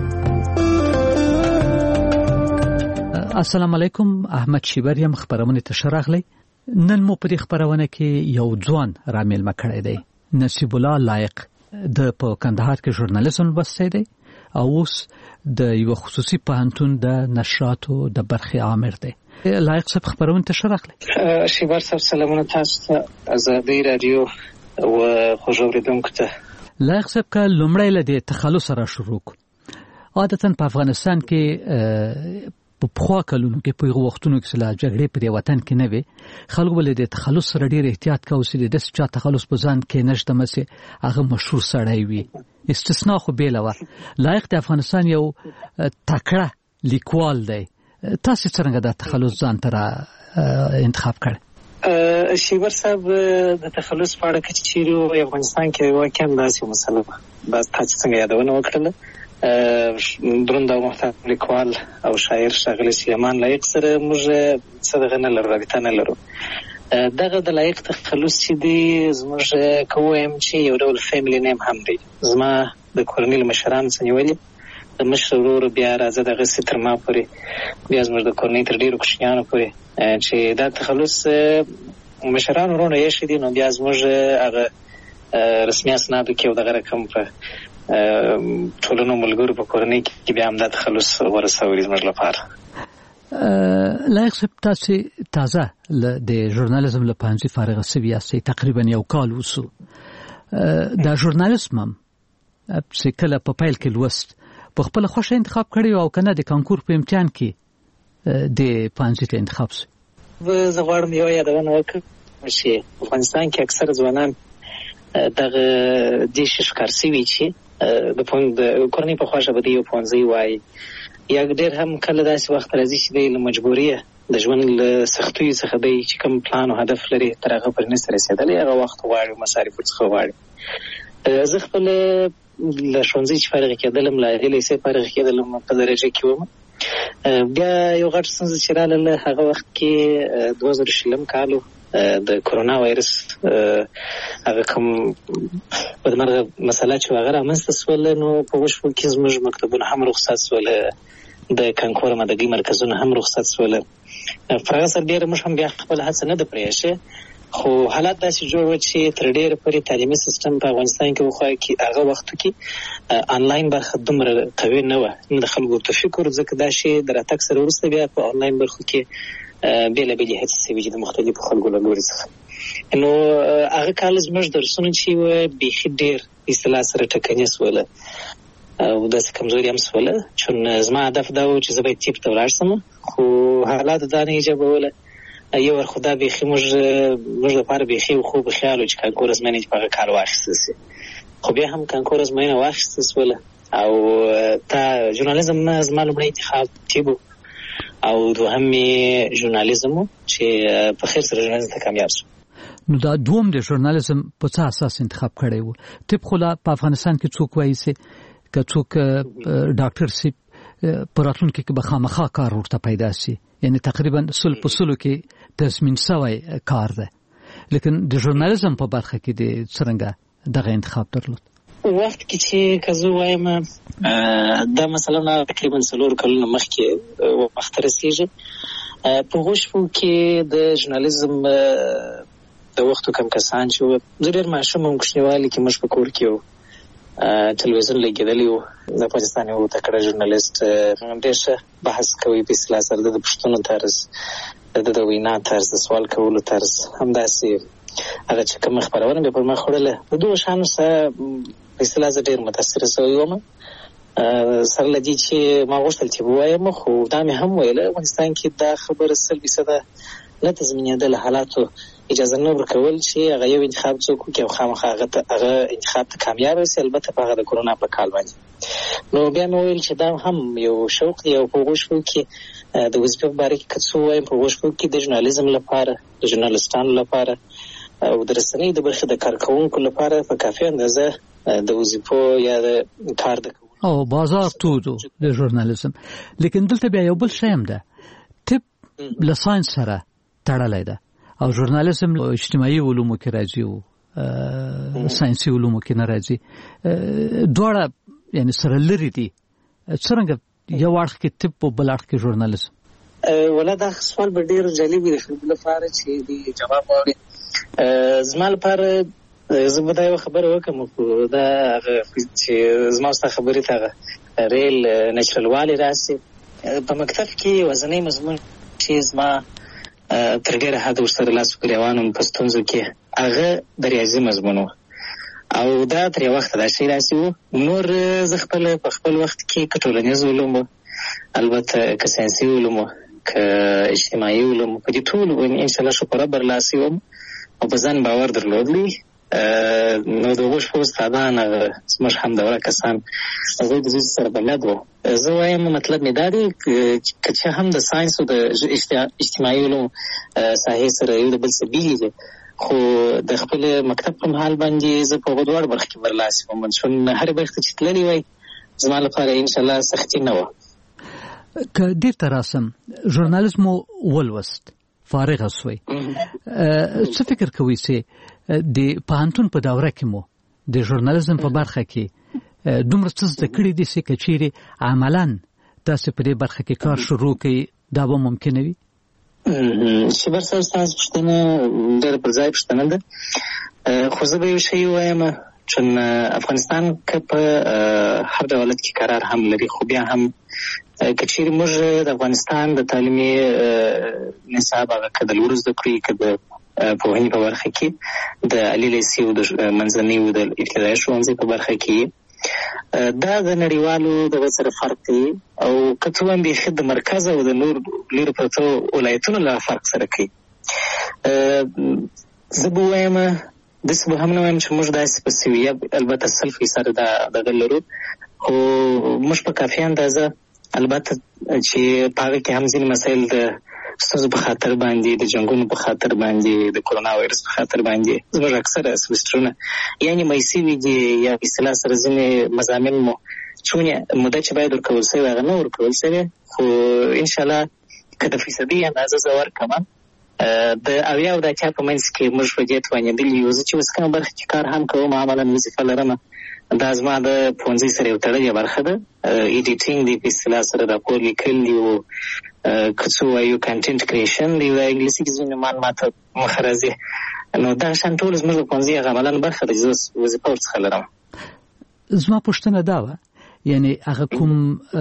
السلام علیکم، احمد شیبریم خبرونه ته شراغلی. نن مو په دې خبرونه کې یو ځوان را ملما کړی دی. نصیب الله لایق د په کندهار کې ژورنالیزم وسته دی او اوس د یو خصوصي پوهنتون د نشراتو د برخې عامر دی. لایق صاحب خبرونه ته شراغلی. شیبر صاحب سلامونه تاسو ته، آزادۍ رادیو او خوږ اوریدونکو ته. لایق صاحب که لومړی له دې تخلص را شروع کو. عادتاً په افغانستان کې په پخوا کلونو کې په یو وختونو کې سلا جګړې په دې وطن کې نه وي، خلکو ول د تخلص سره ډېر احتیاط کاوه چې د چا تخلص په ځان کې نشته مسه هغه مشهور سړی وي. استثناء خو بیل و. لایق د افغانستان یو تکړه لیکوال دی. تاسو څنګه د تخلص ځان تر انتخاب کړ؟ شیبر صاحب د تخلص په اړه کې چې افغانستان کې واقعا داسې مسله ده. بس تاسو څنګه یادونه وکړه. دروند او محترم لیکوال او شاعر ښاغلی سلیمان لایق سره موږ څه نه لرو، رابطه نه لرو. دغه د لایق تخلص چې دی زموږ کوم چې یو ډول فیملی نیم هم دی. زما د کورنۍ له مشرانو څخه نیولې، د مشر ورور بیا راځه دغسې تر ما پورې، بیا زموږ د کورنۍ تر ډېرو کوچنیانو پورې چې دا تخلص مشران ورونه ایښی دي. نو بیا زموږ هغه رسمي اسنادو کې یو دغه رقم په ټولنو ملګرو په کورنۍ کې بیا هم دا تخلص ورسولي زموږ لپاره. لایق صاحب تاسو تازه د ژورنالیزم له پوهنځي فارغ شوي یاستئ، تقریبا یو کال وسو. دا ژورنالیزم چې کله په پیل کې لوست په خپل خوښه انتخاب کړی او کنه د کانکور په امتحان کې د پوهنځي ته انتخاب شو؟ زه غواړم یو یادونه وکړم چې افغانستان کې اکثره ځوانان دغه دې ښکار شوي چې د کورنۍ په خواږه به د یو پوهنځي وایي، یا ډېر هم کله داسې وخت راځي چې دی له مجبوریه د ژوند له سختیو څخه دی چې کوم پلان او هدف لري تر هغه پورې نشي رسېدلی، هغه وخت غواړي مصارفو څخه غواړي. زه خپل له ښوونځي چې فارغ کېدلم، له لیسې فارغ کېدلم په درجه کې وم. بیا یو غټ ستونزه چې راغله هغه وخت کې 2020 کال د کرونا وایرس هغه کوم بدمرغه مسله چې هغه رامنځته سوله، نو په وشو کې زموږ مکتبونه هم رخصت سوله، د کانکور مدګي مرکزونه هم رخصت سوله. فرغه سره ډېر موږ هم بیا خپل هڅه نه ده پرېښې، خو حالات داسې جوړ و چې تر ډېره پورې تعلیمي سیستم په افغانستان کې وخوا کې هغه وختو کې آنلاین برخه دومره قوي نه وه، نه د خلکو ورته فکر، ځکه دا شی د راتګ سره وروسته بیا په آنلاین برخو کې بېلابېلې هڅې شوي چې د مختلفو خلکو له لوري څخه. نو هغه کال زموږ درسونه چې وه بیخي ډېر اصطلاح سره ټکنۍ سوله او داسې کمزوري هم سوله، چون زما هدف دا و چې زه باید تیپ ته ولاړ شم، خو حالاتو دا نه ایجابوله. یو ور خو دا بیخي موږ لپاره بیخي یو خوب خیال و چې کانکور ازموینې په هغه کال واخیستل شي، خو بیا هم کانکور ازموینه واخیستل سوله او تا ژورنالیزم زما لومړی انتخاب طب او دوهم یې ژورنالیزم و چې په خیر سره ژورنالیزم ته کامیاب شو. نو دا دوم د ژورنالیزم په څه اساس انتخاب کړی و؟ طب خو په افغانستان کې څوک وایي چې که څوک ډاکټر سي په راتلونکي کې به خامخا کار ورته پیدا شي، یعنی تقریبا سل په سلو کې تضمین شوی کار ده، لیکن د ژورنالیزم په برخه کې د څرنګه دغه انتخاب درلود؟ وخت کې چې که زه وایم دا مثلا تقریبا 4 کلونه مخکې وخت رسېږي، په هغو شپو کې د ژورنالیزم د وختو کم کسان چې وو، زه ډېر ماشوم وم، کوچنیوالي کې موږ په کور کې وو، تلویزیون لګېدلی و، د پاکستان یو تکړه ژورنالیست ډېر ښه بحث کوي په اصطلاح سره، د پوښتنو طرز، د وینا طرز، د سوال کولو طرز، همداسې هغه چې کومه خپرونه مې پر مخ وړله، د دغو شیانو سره په اصطلاح زه ډېر متاثره شوی وم. سره لدی چې ما غوښتل چې وایم خو دا مې هم ویل افغانستان کې دا خبره 100% نه تضمینېدل حالاتو اجازه نه ورکول چې هغه یو انتخاب څوک کوي او خامخا هغه انتخاب ته کامیاب شي البته په هغه د کورونا په کال باندې نو بیا مې ویل چې دا هم یو شوق دی او په غوښتل کې د وظیفې په اړه کې څه وایم په غوښتل کې د ژورنالیزم لپاره د ژورنالستانو لپاره او د رسنۍ د برخې د کارکونکو لپاره په کافي اندازه د وظیفو یا د کار د او بازار تودو د ژورنالیزم لیکن دلته بیا یو بل شی هم ده طب له ساينس سره تړلای ده او ژورنالیزم اجتماعي علومو کې راځي او ساينسي علومو کې نه راځي دواړه یعنی سره لري دي څنګه یو اړخ کې طب او بل اړخ کې ژورنالیزم ولا دا سوال به ډیر جالب دی خپل لپاره چې دی جواب وړي زما لپاره زه به دا یو خبره وکم دا چې زما ست خبرې ته ریل نېچرل والی راسي په مکتب کې وزنی مضمون چې زما تر ډیره حد ورسره لاس ګریوانم په ستونزو کې هغه د ریاضي مضمون او دا تر یو وخت دا شی راسي نور زه خپل په خپل وخت کې کټولنیز علوم البته که ساينسي علوم که اجتماعي علوم په دې ټول ان شاء الله شکر برلاسي وم او په ځان باور درلودلی نو د وښ په استادان سمش هم دا کسان هغه د دې سره بلد وو زه وایم مطلب مې دا دی چې هم د ساينس او د اجتماعي علوم ساحې سره یو بل څه بیلي خو د خپل مکتب په حال باندې زه په غوډوړ برخه کې برلاسي وم چې هر برخه چې تللی وای زما لپاره ان شاء الله سختي نه و که دې تراسم ژورنالیزم ولوست فارغ شوي څه فکر کوي چې د پوهنتون په دوره کې مو د ژورنالیزم په برخه کې دومره څه زده کړي دي چې کچېرې عملاً تاسو په دې برخه کې کار شروع کړئ دا به ممکن وي چې برسه تاسو پښتنه ډېر پر ځای پښتنه ده خو زه به یو شی وایم چې افغانستان کې په هر دولت کې قرار هم لري خو بیا هم کچېرې موږ د افغانستان د تعلیمي نصاب هغه کدل ورزده کړی کده په هغه په برخه کې د علي لیسي او د منځنۍ او د ابتدایي ښوونځي په برخه کې دا د نړیوالو د سره فرق دی او کته هم به د مرکز او د نور لیر پرته ولایتونو له فرق سره کوي زه به وایم د څه به هم نه وایم چې موږ داسې په سویه البته سلفي سره د غلرو خو موږ په کافي اندازه البته چې پاره کې هم ځینې مسایل د ستاسو په خاطر باندې د جنگونو په خاطر باندې د کورونا وایرس په خاطر باندې زموږ اکثره سمسترونه یعنی مېسي وي دي یا اصطلاح سره ځینې مضامین مو چونه مده چې باید ورکول شي هغه نه ورکول شي خو ان شاء الله کله فیصدي اندازه زور کمان د اویا او د چا په منځ کې موږ په دې توانې د لیوز چې وسکه برخه کې کار هم کوم عملاً وظیفه لرم دا زما د پونځي سره یو تړلې برخه ده ایډیټینګ دی په اصطلاح سره د راپور لیکل دی او کڅو یو کنټینټ کریشن دی د انګلیسي کې ځینې معلومات مخرزي نو دا شان ټول زموږ پونځي عملاً برخه ده چې وظیفه ورڅخه لرم زما پوښتنه دا و یعنی هغه کوم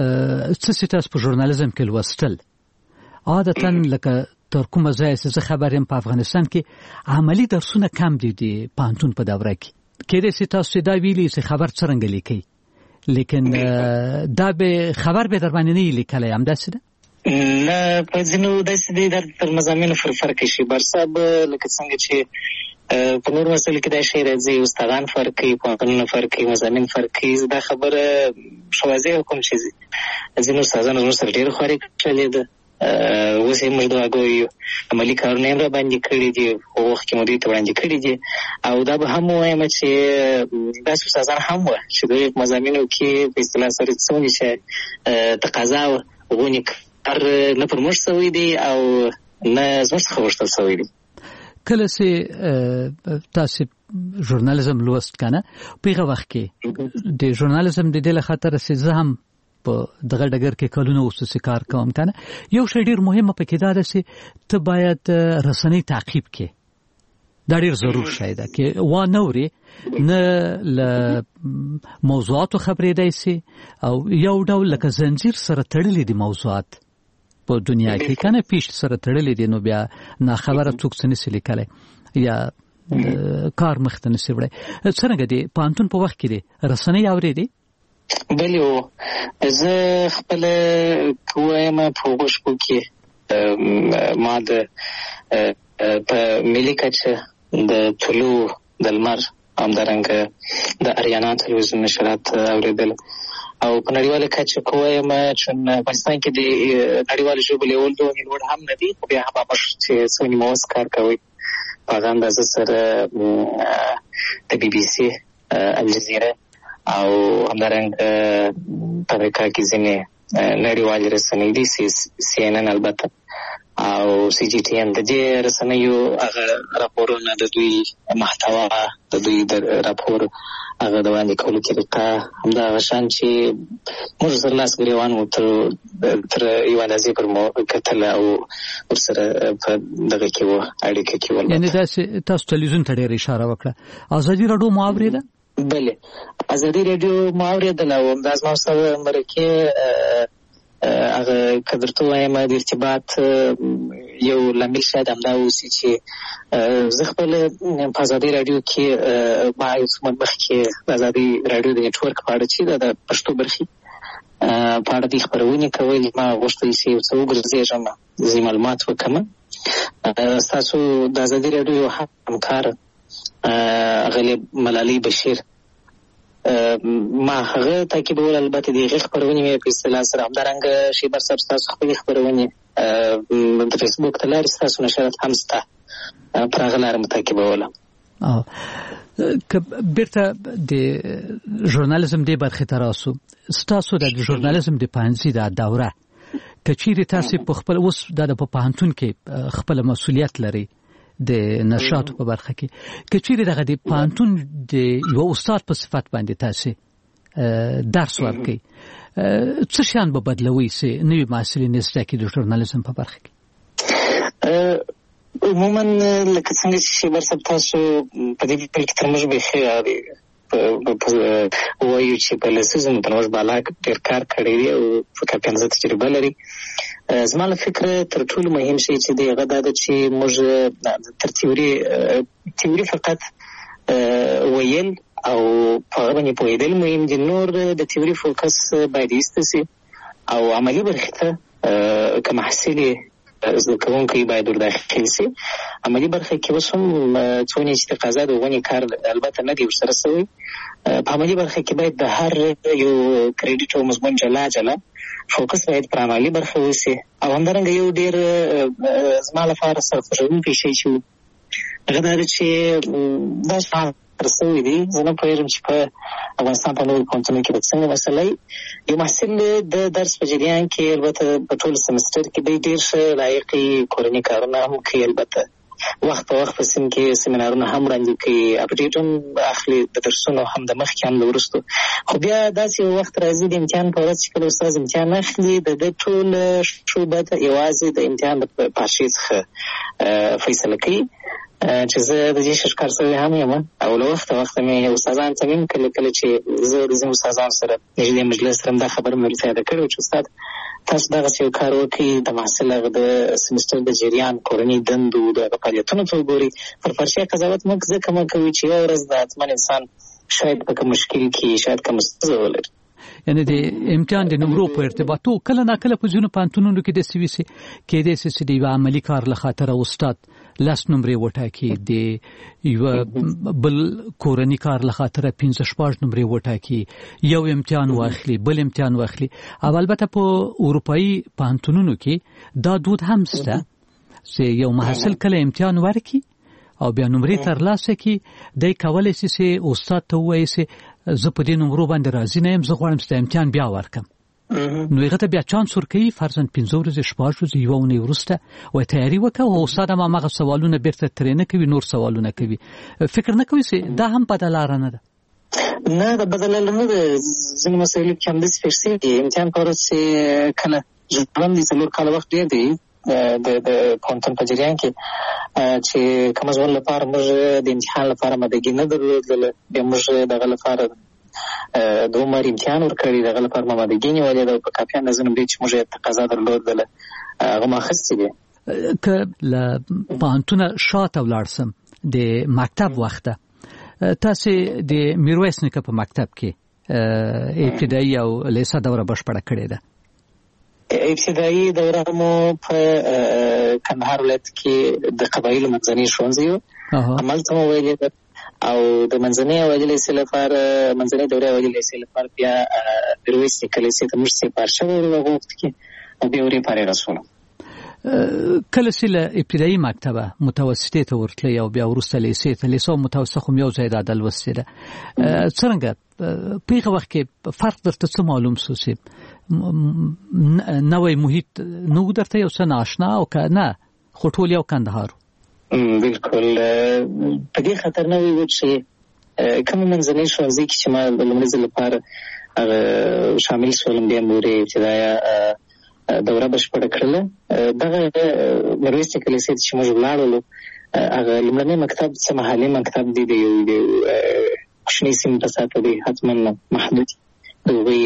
څه تاسو په ژورنالیزم کې لوستل عادتاً لکه تر کومه ځای چې خبرم په افغانستان کې عملی درسونه کم دي د پانتون په دوره کې کله چې تاسو دا ویلي چې خبر څنګه لیکي لیکن دا به خبر به در باندې نه لیکلای هم داسې ده نه په ځینو داسې دي در مضامینو فرق شي برساب لکه څنګه چې په نور مسایلو کې دا شی راځي استادان فرق کوي پوهنتونونه فرق کوي مضامین فرق کوي دا خبره شوازی کوم شي ځینو استادانو زموږ سره ډېر خوري کړلې ده اوس یې موږ دواګویو عملي کارونه یې را باندې کړي دي په وخت کې مو دې ته وړاندې کړي دي او دا به هم وایم چې داسې استادان هم وه چې دوی په مضامینو کې په اصطلاح سره څومره چې تقاضا غونې کار نه پر موږ شوی دی او نه زموږ څخه غوښتل شوی دی کله چې تاسو ژورنالیزم لوست کنه په هغه وخت کې د ژورنالیزم د دې خاطر چې زه هم په دغه ډګر کې کلونه وسوسه کار کوم کنه یو شی ډیر مهمه پکې دا ده چې ته باید رسنۍ تعقیب کې دا ډیر ضرور شی ده چې و نوري نه ل موضوعات خبرې دی سي او یو ډول لکه زنجیر سره تړلې دي موضوعات په دنیا کې کنه پیش سره تړلې دي نو بیا نه خبره څوک څه نشي لیکلای یا کار مخته نشي وړي څنګه دي پانتون په وخت کې دي رسنۍ اورېدي بلی و زه خپل کووایم په وګشکو کې ما د په ملي کچه د طلوع د لمر همدارنګه د اریانا تلویزیون نشرات اوریدل او په نړیواله کچه کووایم چې افغانستان کې د نړیوال ژبو لیول دوه لوړ هم نه دي بیا هم چې څونی موس کار کوي په اندازه سره د بي بي سي الجزیره او همدارنګه په امریکا کې ځینې نړیوالې رسنۍ دي CNN البته او CGTN د دې رسنیو هغه راپورونه د دوی محتوا د دوی د راپور هغه د وړاندې کولو طریقه همدغه شان چې موږ سره لاس ګریوان وو تر یو اندازې پر مو کتل او ورسره په دغه کې وو اړیکه کې ول یعنی تاسو تلویزیون ته ډېر اشاره وکړه ازادي راډیو مو اوریده بله ازادي راډیو مو اوریدل او د ازمو سره مرکه هغه کدرته وایم د ارتباط یو لامل شاید همدا اوسي چې زه خپل په ازادي راډیو کې ما یو څه مخکې ازادي راډیو د نتورک په اړه چې د پښتو برخې په اړه د خبرونه کول ما غوښتل چې یو څه وګرځېږم زه معلومات وکم تاسو د ازادي راډیو همکار غلیب ملالي بشیر ما هغه تعقیبول البته د خبرونه مې په اصطلاح سره همدارنګه شی بر سب تاسو خپل خبرونه د فیسبوک ته لاري تاسو نشرات هم ستا پر هغه لار متعقیبول که بیرته د ژورنالیزم دی برخه تراسو تاسو د ژورنالیزم د پانځي د دوره کچيري تاسو په خپل اوس د پوهنتون کې خپل مسولیت لري د نشاط په برخه کې کچيري دغه د پانتون د یو استاد په صفت باندې تاسو درس ورکړي څه شان به بدلوي سي نوې محصلین نسته کې د ژورنالیزم په برخه کې عموما لکه څنګه چې برسب تاسو په دې کې تر موږ به خیاري وایو چې په لسیزم په نوښت بالا ډېر کار کړی دی او په کاپینزه تجربه لري زما له فکره تر ټولو مهم شی چې دی هغه دا چې موږ تر تیوري فقط ویل او په هغه باندې پوهېدل مهم دي نور د تیوري فوکس باید ایسته سي او عملي برخه ته که محصلې زده کوونکي باید ورداخل سي عملي برخه کې اوس هم څونه چې تقاضا د ونې کار البته نه دی ورسره سوی په عملي برخه کې باید د هر یو کریډیټ او مضمون جلا فوکس باید پر عملي برخه وسی او همدارنګه یو ډېر زما لپاره سرخوږونکی شی چې هغه دا چې دا څه رسوي دي زه نه پوهېږم چې په افغانستان په نورو پوهنتونونو کې به څنګه مسله یو محصل د درس په جریان کې البته په ټول سمستر کې به ډېر ښه لایقي کورني کارونه هم کوي البته وخت په وخت په سیم کې سیمینارونه هم وړاندې کوي اپډیټ هم اخلي د درسونو هم د مخکې هم د وروستو خو بیا داسې یو وخت راځي د امتحان په ورځ چې کله استاد امتحان اخلي د ټول شعبه ته یوازې د امتحان د پارچې څخه فیصله کوي چې زه د دې شکار سوی هم یم او له وخته مې استادان ته هم کله چې زه د ځینو استادانو سره نږدې مجلس سره دا خبره مې ورته یاده کړې چې استاد تاسو دغه یو کار وکړئ د محصل د سمستر د جریان کورني دندو د فعالیتونو ته وګورئ پر فرشي قضاوت موږ ځکه موږ کوي چې یو ورځ د حتمن انسان شاید په کوم مشکل کې شاید کوم ستونزه ولري یعنی د امتحان د نمرو په ارتباطو کله نا کله په ځینو پانتونونو کې د سویسي کې د سې د عملی کار له خاطر استاد لاس نمرې وټاکي د یو بل کورنی کار له خاطر 15 نمرې وټاکي یو امتحان واخلي بل امتحان واخلي او البته په اروپאי پانتونونو کې دا دود هم شته چې یو محصل کله امتحان ورکي او بیا نمرې ترلاسه کی د کولای شي استاد ته وایي چې زه په دې نمرو باندې راځي نه یم زه غواړم چې امتحان بیا ورکم نو هغه ته بیا چانس ورکوي فرضاً 15 ورځې شپږ ورځې یو ونې وروسته و تیاری وکړه او استاد هم هغه سوالونه بیرته ترې نه کوي نور سوالونه کوي فکر نه کوي چې دا هم بدلاره نه ده نه دا بدلاره نه ده ځینې مسایل کې هم داسې فکر دي امتحان په ورځ کله ژوند دي څلور کاله وخت ډېر دی د پوهنتون په جریان کې چې کوم ځوان لپاره موږ د امتحان لپاره مدګي نه درلودله بیا موږ دغه لپاره دوه مر امتحان ورکړی دغه لپاره مدګي نیولې ده په کاپیان نظم دي چې موږ تقاضا درلودله هغه ماخستې دي که له پوهنتون شاته ولاړسم د مکتب وخته تاسو د میرویس نیکه په مکتب کې ابتدایي او لیسه دوره بشپړه کړې ده؟ ابتدایي دوره مو په کندهار ولایت کې د قبایلو منځني ښوونځي همالته مو ویلې ده او د منځنۍ اولي لیسې لپاره منځنۍ دورې اولي لیسې لپاره بیا میرویس نیکه لیسې ته موږ سپار شوی وو هغه وخت کې او بیا ورې رسولو. کله چې له ابتدایي مکتبه متوسطې ته ورتلې او بیا وروسته لیسې ته لیسه او متوسطه خو یو ځای ده لوستې ده څرنګه په هغه وخت کې فرق درته څه معلوم شو چې نوې محیط نو درته یو څه ناشنا او که نه خو ټول یو کندهار؟ بالکل په دې خاطر نه وي چې کوم منځنۍ ښوونځي کې چې ما د لومړي ځل لپاره شامل شولم بیا مورې ابتدایه دوره بشپړه کړله دغه میرویس نیکه لیسې چې موږ ولاړولو هغه لومړنی مکتب څه محلي مکتب دی د یو کوچنۍ سیمې په ساته دی حتما محدود د هغوی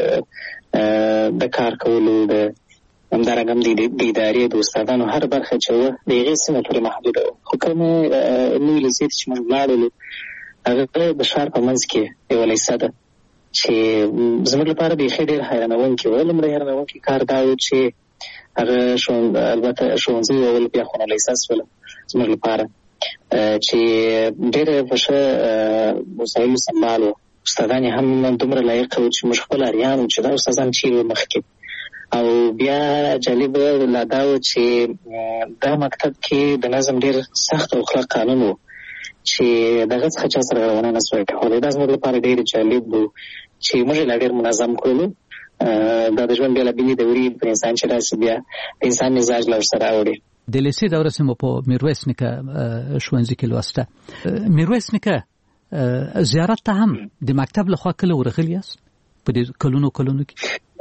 د کار کولو د همدارنګه د ادارې د استادانو هر برخه چې وه د هغې سیمې پورې محدوده وه خو کومې نوې لیسې چې موږ ولاړولو هغه د ښار په منځ کې یوه لیسه ده چې زموږ لپاره بیخي ډېر حیرانوونکی و. لومړی حیرانوونکی کار دا و چې هغه البته ښوونځي وول بیا خو نو لیسه شوله زموږ لپاره چې ډېره په ښه وسایلو سمبال و استادان یې هم دومره لایقه و چې موږ خپل اریان و چې دا استادان چیرې وو مخکې او بیا جالب لا دا و چې دا مکتب کې د نظم ډېر سخت او کلک قانون و چې دغه څخه چا سره روانه نه سوی کولی. دا زموږ لپاره ډېر جالب و چې موږ یې لا ډېر منظم کړلو. دا د ژوند بېلابېلې دورې په انسان چې راسي بیا د انسان مزاج له ورسره راوړي. د لیسې دوره چې مو په میرویس نیکه ښوونځي کې لوسته میرویس نیکه زیارت ته هم د مکتب لخوا کله ورغلي یاست په دې کلونو کې؟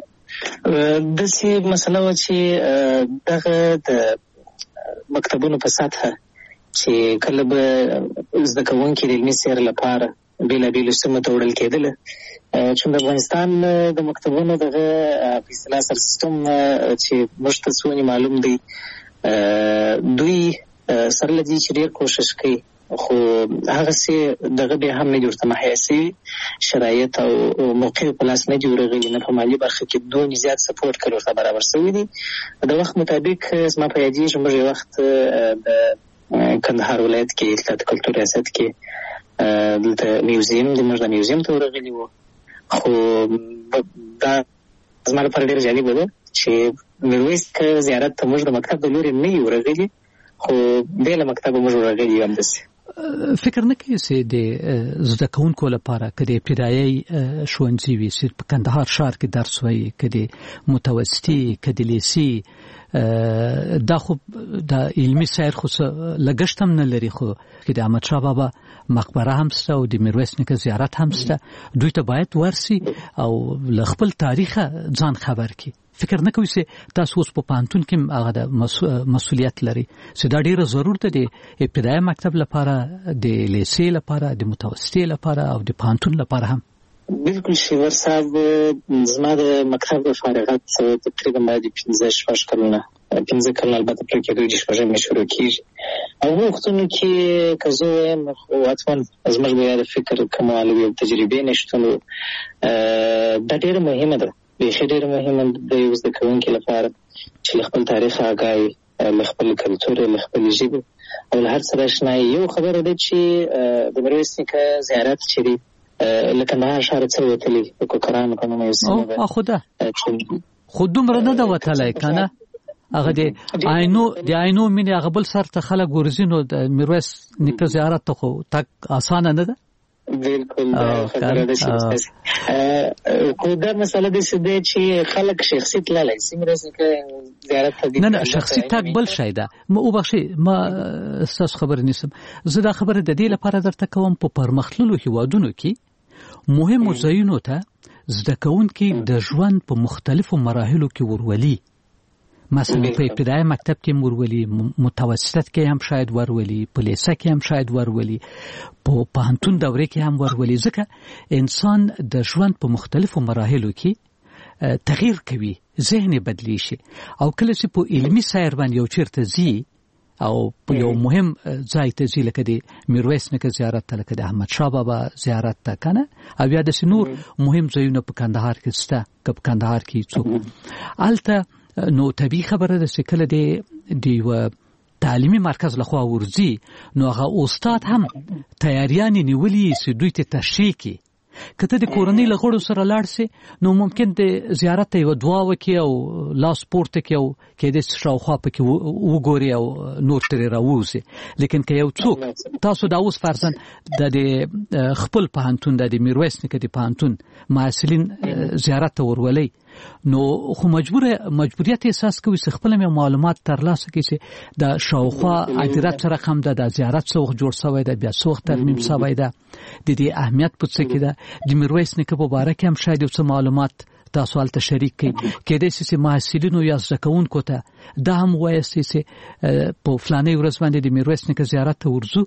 داسې مسله وه چې دغه د مکتبونو په سطحه چې کله به زده کوونکي د علمي سیر لپاره بېلابېلو سیمو ته وړل کېدله چې د افغانستان د مکتبونو دغه په اصطلاح سر سیستم چې موږ ته څونې معلوم دی دوی سره له دې چې ډېر کوښښ کوي خو هغسې دغه بیا هم نه دي ورته مهیا شوي شرایط او موقع په لاس نه دي ورغلي نه په مالي برخه کې دومره زیات سپورټ کړي ورته برابر شوي دي. د وخت مطابق زما په یادېږي موږ یو وخت د کندهار ولایت کې اطلاعات کلتور ریاست کې دلته میوزیم د موږ د میوزیم ته ورغلي وو خو دا زما لپاره ډېر جالبه ده چې میرویس که زیارت ته موږ د مکتب د لورې نه یو ورغلي خو بیا له مکتبه موږ ورغلي یو همداسې. فکر نه کوي چې د زده کوونکو لپاره که د ابتدایي ښوونځي وي چې په کندهار ښار کې درس وایي که د متوسطي که د لیسې دا خو د علمي سیر خو لګښت هم نه لري خو د احمدشاه بابا مقبره هم شته او د میرویس نیکه زیارت هم شته دوی ته باید ورسي او له خپل تاریخه ځان خبر کړي. فکر نه کوي چې تاسو اوس په پوهنتون کې هغه د مسؤلیت لري چې دا ډیره ضرور ده د ابتدایي مکتب لپاره د لیسې لپاره د متوسطې لپاره او د پوهنتون لپاره هم؟ بالکل شیور صاحب زما د مکتب فارغت تقریبا باید 15 کلونه البته پرې کېدو چې شپږمې شروع کېږي او وختونو کې که زه وایم خو حتما زموږ بیا د فکر کموالي او تجربې نشتون دا ډېره مهمه ده بیخي ډېره مهمه د یو زده کوونکي لپاره چې له خپل تاریخ آګاهي له خپل کلتور له خپلې ژبې او له هر سره اشنایي. یو خبره ده چې د میرویس نیکه زیارت چې دی له کندهار ښاره څه وتلی د کوکرانو په نوم یو سیمه ده خو دومره نه ده وتلی که نه هغه د عینو مینې هغه بل سر ته خلک ورځي نو د میرویس نیکه زیارت ته خو تګ اسانه نه ده؟ بالکل خبره ده خو دا مسله داسې ده چې خلک شخصي تللی سي میرویس نیکه زیارت ته نه شخصي تګ بل شی ده. وبخښئ ما ستاسو خبرې نیسم. زه دا خبره د دې لپاره درته کوم په پرمختللو هیوادونو کې مهمو ځایونو ته زده کوونکي د ژوند په مختلفو مراحلو کې ورولي. مثلا په ابتدایي مکتب کې ورولي، متوسط کې هم شاید ورولي، په لیسه کې هم شاید ورولي، په پوهنتون دورې کې هم ورولي. ځکه انسان د ژوند په مختلفو مراحلو کې تغییر کوي، ذهن بدلی شي او کله چې په علمي سیر باندې یو چیرته ځي او په یو مهم ځای ته ځي لکه د میرویس نیکه زیارت ته، لکه د احمد شاه بابا زیارت ته کنه، او یا د نور مهم ځایونه په کندهار کې شته. که په کندهار کې څوک الته نو طبیعي خبره ده چې کله د یو تعلیمي مرکز لخوا ورځي نو هغه استاد هم تیاریان نیولي چې دوی ته تشریح کړي. کته د کورنۍ لغړو سره لاړ سي نو ممکن د زیارت ته یو دعا وکي او لاس پورته کوي او کې د شاوخوا پکې وګوري او نور ترې راوځي. لیکن که یو څوک تاسو دا اوس فرضاً د خپل پوهنتون د میرویس نیکه د پوهنتون محصلین زیارت ته ورولي نو خو مجبوریت احساس کوي چې خپل معلومات ترلاسه کړي چې د شاوخوا عدالت سره هم د زیارت څوخ جوړ شوی دی، بیا څوخ ترمیم شوی دی، د دې اهمیت په څه کې ده. د میرویس نیکه په اړه کې هم شاید یو څه معلومات تاسو حالت شریک کړئ. کېدای شي چې محصلینو یا زده کوونکو ته دا هم وایي چې په فلانه ورځ باندې د میرویس نیکه زیارت ته ورځو،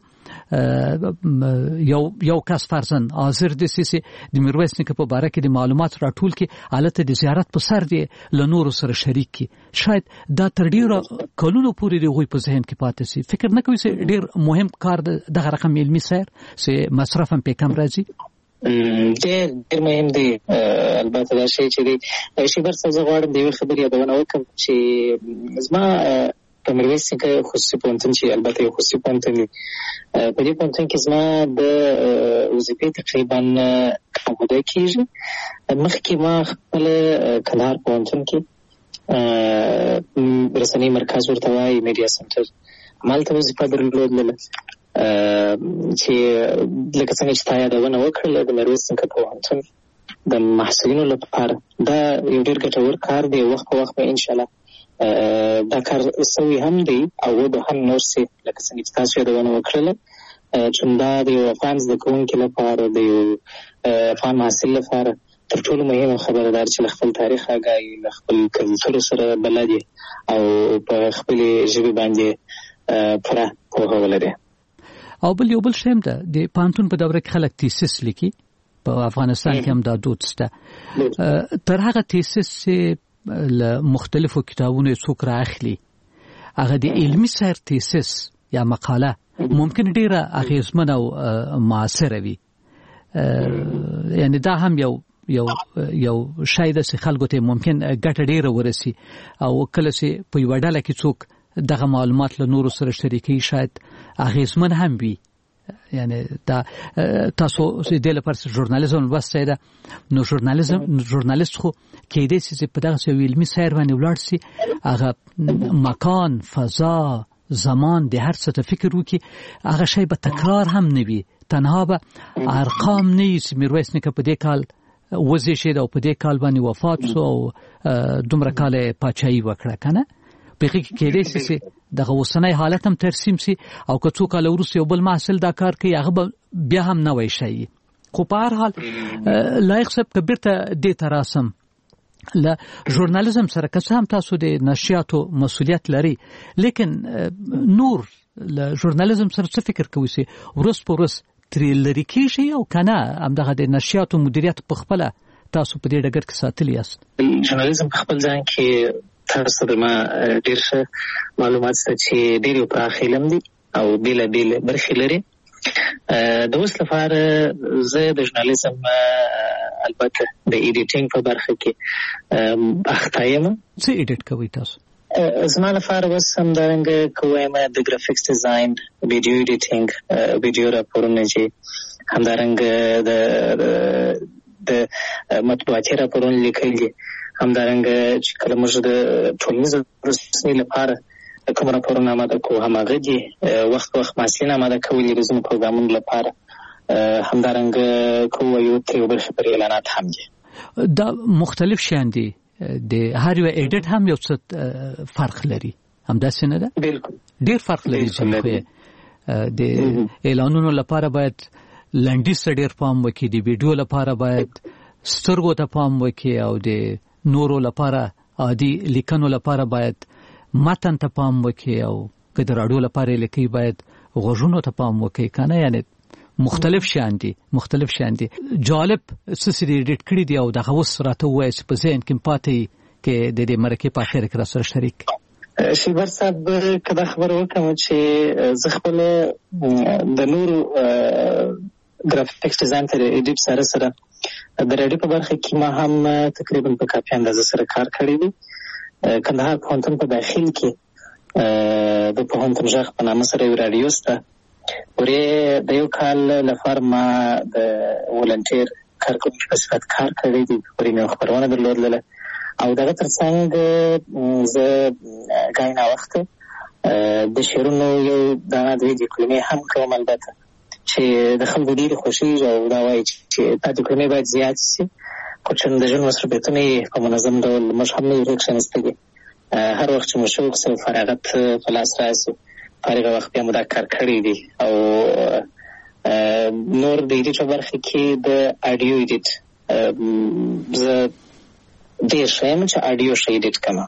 یو کس فرضاً حاضر دي چې د میرویس نیکه په اړه کې د معلومات راټول کړي، حالت د زیارت په سر دی له نورو سره شریک کړي. شاید دا تر ډیره کلونو پورې د غوي په ذهن کې پاتې شي. فکر نه کوي چې ډیر مهم کار دغه رقم علمي سیر چې مصرف هم په کم راځي. ډېر مهم دی. البته دا شی چې دی شي برڅ زه غواړم د یو خبرې یادونه وکړم چې زما په میرویس نیکه خصوصي پوهنتون چې البته یو خصوصي پوهنتون دی، په دې پوهنتون کې زما د وظیفې تقریبا موده کېږي. مخکې ما خپل کندهار پوهنتون کې رسنۍ مرکز ورته وایي میډیا سنټر همالته وظیفه درلودله چې لکه څنګه چې تا یادونه وکړله د میرویس نیکه پوهنتون د محصلینو لپاره دا یو ډېر ګټور کار دی. وخت په وخت به انشاءالله دا کار سوی هم دی او به هم نور سي لکه څنګه چې تاسو یادونه وکړله، چې دا د یو افغان زده کوونکي لپاره د یو افغان محصل لپاره تر ټولو مهمه خبره ده چې خپل تاریخ آګاهي، خپل کلتور سره بلد او په خپل ژبه باندې پوره پوهه ولري. او یو بل شیم ده د پانتون په دوره کې خلک تیسیس لیکي، په افغانستان کې هم دا دود شته. تر هغه تیسیس چې له مختلفو کتابونو څوک رااخلي هغه د علمي سیر تیسیس یا مقاله ممکن ډیره اغیزمنه او معاصره وي. یعنی دا هم یو شای ده چې خلکو ته ممکن ګټه ډیره ورسي او کله چې په یو ډله کې څوک دغه معلومات له نورو سره شریکي شاید اغیزمن هم وي. یعنی دا تاسو د لپاره ژورنالیزم واسطه ده نو ژورنالیست خو کېدای شي چې په دغه علمي سیر باندې ولاړ شي، هغه مکان، فضا، زمان د هر څه ته فکر وکړي، هغه شی به تکرار هم نه وي، تنها به ارقام نه وي چې میرویس نیکه په دې کال وزیږېد او په دې کال باندې وفات شو او دومره کال پاچاهي وکړه کنه. په کې کېدای شي چې دغه اوسنۍ حالت هم ترسیم شي او که څوک له وروسته یو بل محصل دا کار کوي هغه بیا هم نه وای شي. خو په هر حال لایق صاحب کبرته دې تراسم له ژورنالیزم سره که هم تاسو د نشریاتو مسؤلیت لري، لیکن نور له ژورنالیزم سره څه فکر کوي چې ورس په ورس ترې لري کېږي او کنه همدغه د نشریاتو مدیریت په خپل تاسو په دې ډګر کې ساتلی یاست؟ ژورنالیزم په خپل ځان کې تاسو د ما ډېر ښه معلومات څه چې ډېر پراخ علم دي او بیل برخې لري. د اوس لپاره زه د ژورنالیزم البته د ایډیټینګ په برخه کې اخته یم. څه ایډیټ کوئ تاسو؟ زما لپاره اوس همدارنګه کوم د ګرافیکس ډیزاین، ویډیو ایډیټینګ، ویډیو راپورونه چې همدارنګه د مطبوعاتي راپورونه لیکل دي، همدارنګه چې کله موږ د ټولنیزو رسنیو لپاره کوم راپورونه آماده کوو هماغه دي، وخت محصلین آماده کوي د زموږ پروګرامونو لپاره، همدارنګه کوو یو برخه پر اعلانات هم دي. دا مختلف شیان دي، د هر یو ایډیټ هم یو څه فرق لري، همداسې نه ده؟ بالکل ډیر فرق لري. د اعلانونو لپاره باید لنډیز ته ډیر پام وکړي، د ویډیو لپاره باید سترګو ته پام وکړي او د نورو لپاره عادي لیکنو لپاره باید متن ته پام وکړي او که د راډیو لپاره لیکي باید غوږونو ته پام وکړي کنه. یعنی مختلف شیان دي. جالب څه چې ایډیټ کړی دی او دغه اوس راته وایي چې په ذهن کې پاتې کې د دې مرکه په اخر کې را سره شریک. شیبر صاحب کدا خبر وکم چې زه خپل د نورو ګرافیکس ډیزاین ته ایډیټ سره د ریډیو په برخه کې ما هم تقریبا په کافي اندازه سره کار کړی دی. کندهار پوهنتون په داخل کې د پوهنتون ژغ په نامه سره یو رادیو سته، ورې د یو کال لپاره ما د ولنټیر کارکونکي په صفت کار کړی دی، ورې مې خبرونه درلودله او دغه ترڅنګ زه ګای ناوخته د شعرونو یو دانه دوې ډیکلمې هم کوم، البته چې د خلکو ډېرې خوښېږي او دا وایي چې دا ډیکلمې باید زیات شي، خو چې د ژوند مصروفیتونه یې په منظم ډول موږ هم نه یو ریکشنستګي، هر وخت چې مو شوق سي او فراغت په لاس راسي فارغه وخت بیا مو دا کار کړی دی. او نور د ایډیټ په برخه کې د اډیو ایډیټ زه ډېر ښه یم چې اډیو ښه ایډیټ کړم.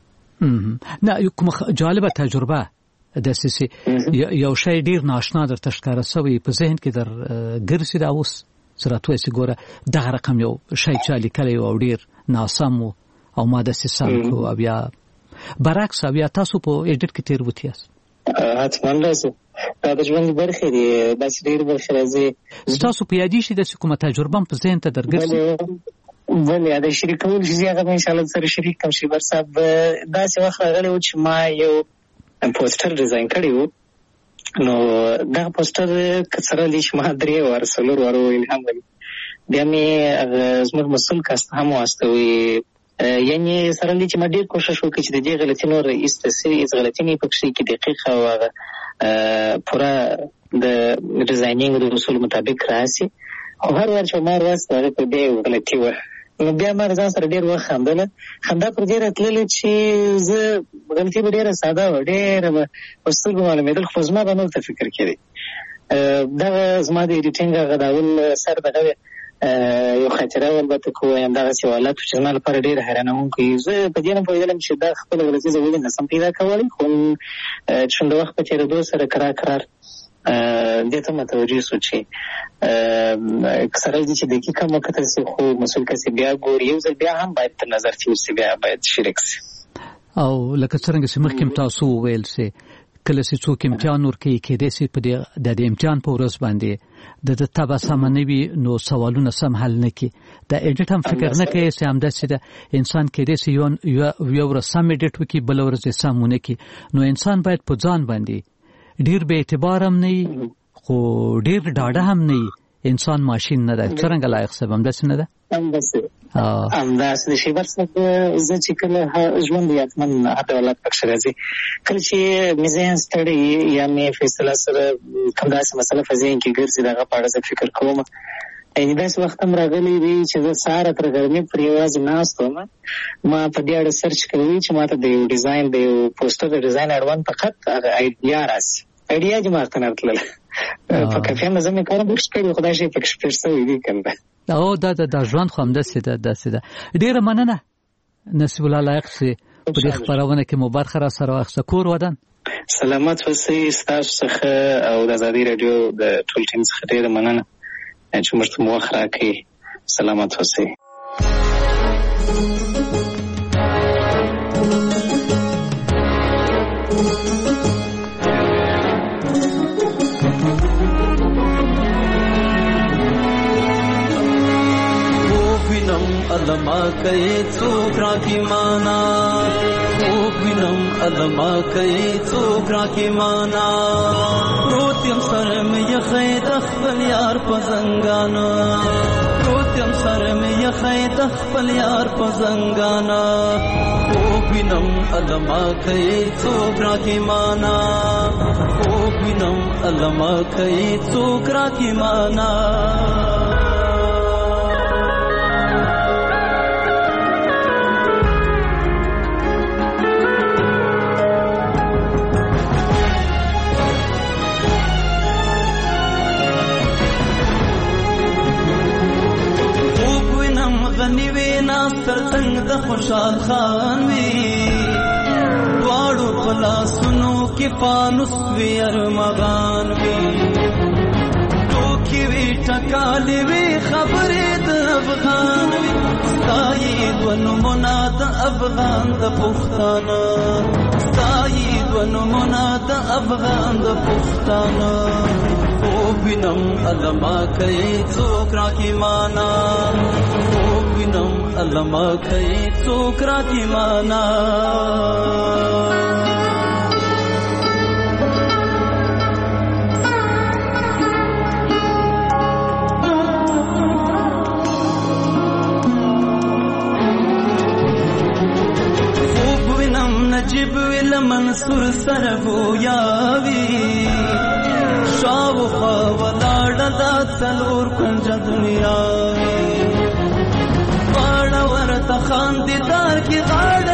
نه کوم جالبه تجربه داسې یو شی ډېر ناشنا درته ښکاره سوی په ذهن کې در ګرځي دا اوس سره توی سي ګوره دغه رقم یو شی چا لیکلی او ډېر ناسم او ما داسې سم کړو او بیا برعکس بیا تاسو په ایډیټ کې تېروتي یاست؟ حتما راځي، دا د ژوند برخې دي، داسې ډېر برخې راځي. ستاسو په یادېږي داسې کومه تجربه په ذهن ته در ګرځي؟ ولې دا شریکول چې هغه ان شاء الله سره شریک کوم. شیبر صاحب داسې وخت راغلی و چې ما یو پوسټر ډیزاین کړی و، نو دا پوسټر کڅره لې چې ما 3 وار 4 وار الهام ولې بیا مې زموږ مسؤل کاست هم واستوي، یعنی سره لې چې ما ډېر کوشش وکړ چې د دې غلطي نور ایستسي غلطي نه پکې کې دقیق او پورا د ډیزاینینګ د اصول مطابق راسي، خو هر وار چې ما واسطه په دې غلطي و، نو بیا ما ځان سره ډېر وخت خندله، خندا پر دې راتللې چې زه غلطي به ډېره ساده و، ډېره به وستل معلومېدل، خو زما به نور ته فکر کړی. دغه زما د ایډیټینګ هغه ډول سر دغه یو خاطره البته کوم دغه سوالات چې زما لپاره ډېر حیرانوونکی، زه په دې نه پوهېدلم چې دا خپل غلطي زه ولې نسم پیدا کولی، خو چې د وخت په تېرېدو سره کرار دې ته متوجه شو چې سره دې چې دقیقه مکتل شي، خو مسؤل کسي بیا ګوري یو ځل بیا هم باید تر نظر کې وسي، بیا باید شریک شي. او لکه څنګه چې مخکې تاسو وویل سي کله چې څوک امتحان ورکوي کېدای شي په د امتحان په ورځ باندې د تبه سم نه وي، نو سوالونه سم حل نه کړي، د ایډیټ هم فکر نه کوي چې همداسې د انسان کېدای شي یو ورځ سم ایډیټ وکړي بل ورځ یې سم ونه کړي، نو انسان باید په ځان باندې ډیر به اعتبار هم نه خو ډیر ډاډه هم نه، انسان ماشین نه ده، څنګه لایق سبب داسې نه ده؟ همداسې د شیبر صاحب زه چې کله ژوند یاتمن هر ډولت پکښې راځي، کله چې مې ذهن ستړی یا مې فیصله سره کوم داسې مسله په ذهن کې ګرځي د هغه په اړه زه فکر کوم، یعنې داسې وخت هم راغلی دی چې زه سهاره تر غرمې پورې یوازې ناست وم، ما په دې اړه سرچ کوي چې ما ته د یو ډیزاین د یو پوسټر د ډیزاین اړوند فقط هغه آیډیا راسي، آیډیا دماغ ته نه راتلله، په کافي اندازه مې کار بوکس کړی، خدای شي پکې پېښ شوی دی که نه. او دا ژوند خو همداسې ده. ډېره مننه نصیب الله لایق چې په دې خپرونه کې مو برخه را سره واخیسته. کور ودان سلامت اوسئ، ستاسو څخه او د ازادي راډیو د ټول ټیم څخه ډېره مننه چې موږ ته مو وخت راکړئ. سلامت اوسئ. علما کوي څوک راکې معنا، خوب وینم علما کوي څوک راکې معنا، پروت یم سره مې یخی د خپل یار په زنګانه، پروت یم سره مې یخی د خپل یار په زنګانه، خوب وینم علما کوي څوک راکې معنا، خوب وینم علما کوي څوک راکې معنا. ترڅنګ د خوشحال خان وی دواړو خلاصونو کې فانوس وی ارمغان وی ټوکی وی ټکالې وی خبرې د افغان وي ستایید ونمونه د افغان د پښتانه ستایید ونمونه د افغان د پښتانه خوب وینم علما کوي څوک راکې معنا خوب وینم علما کوي څوک راکې معنا نجیب ویل منصور سره گویاوی شاوخوا ولاړ دا څلور کنج دنیاوی واړه ورته خاندیدار کی غاړه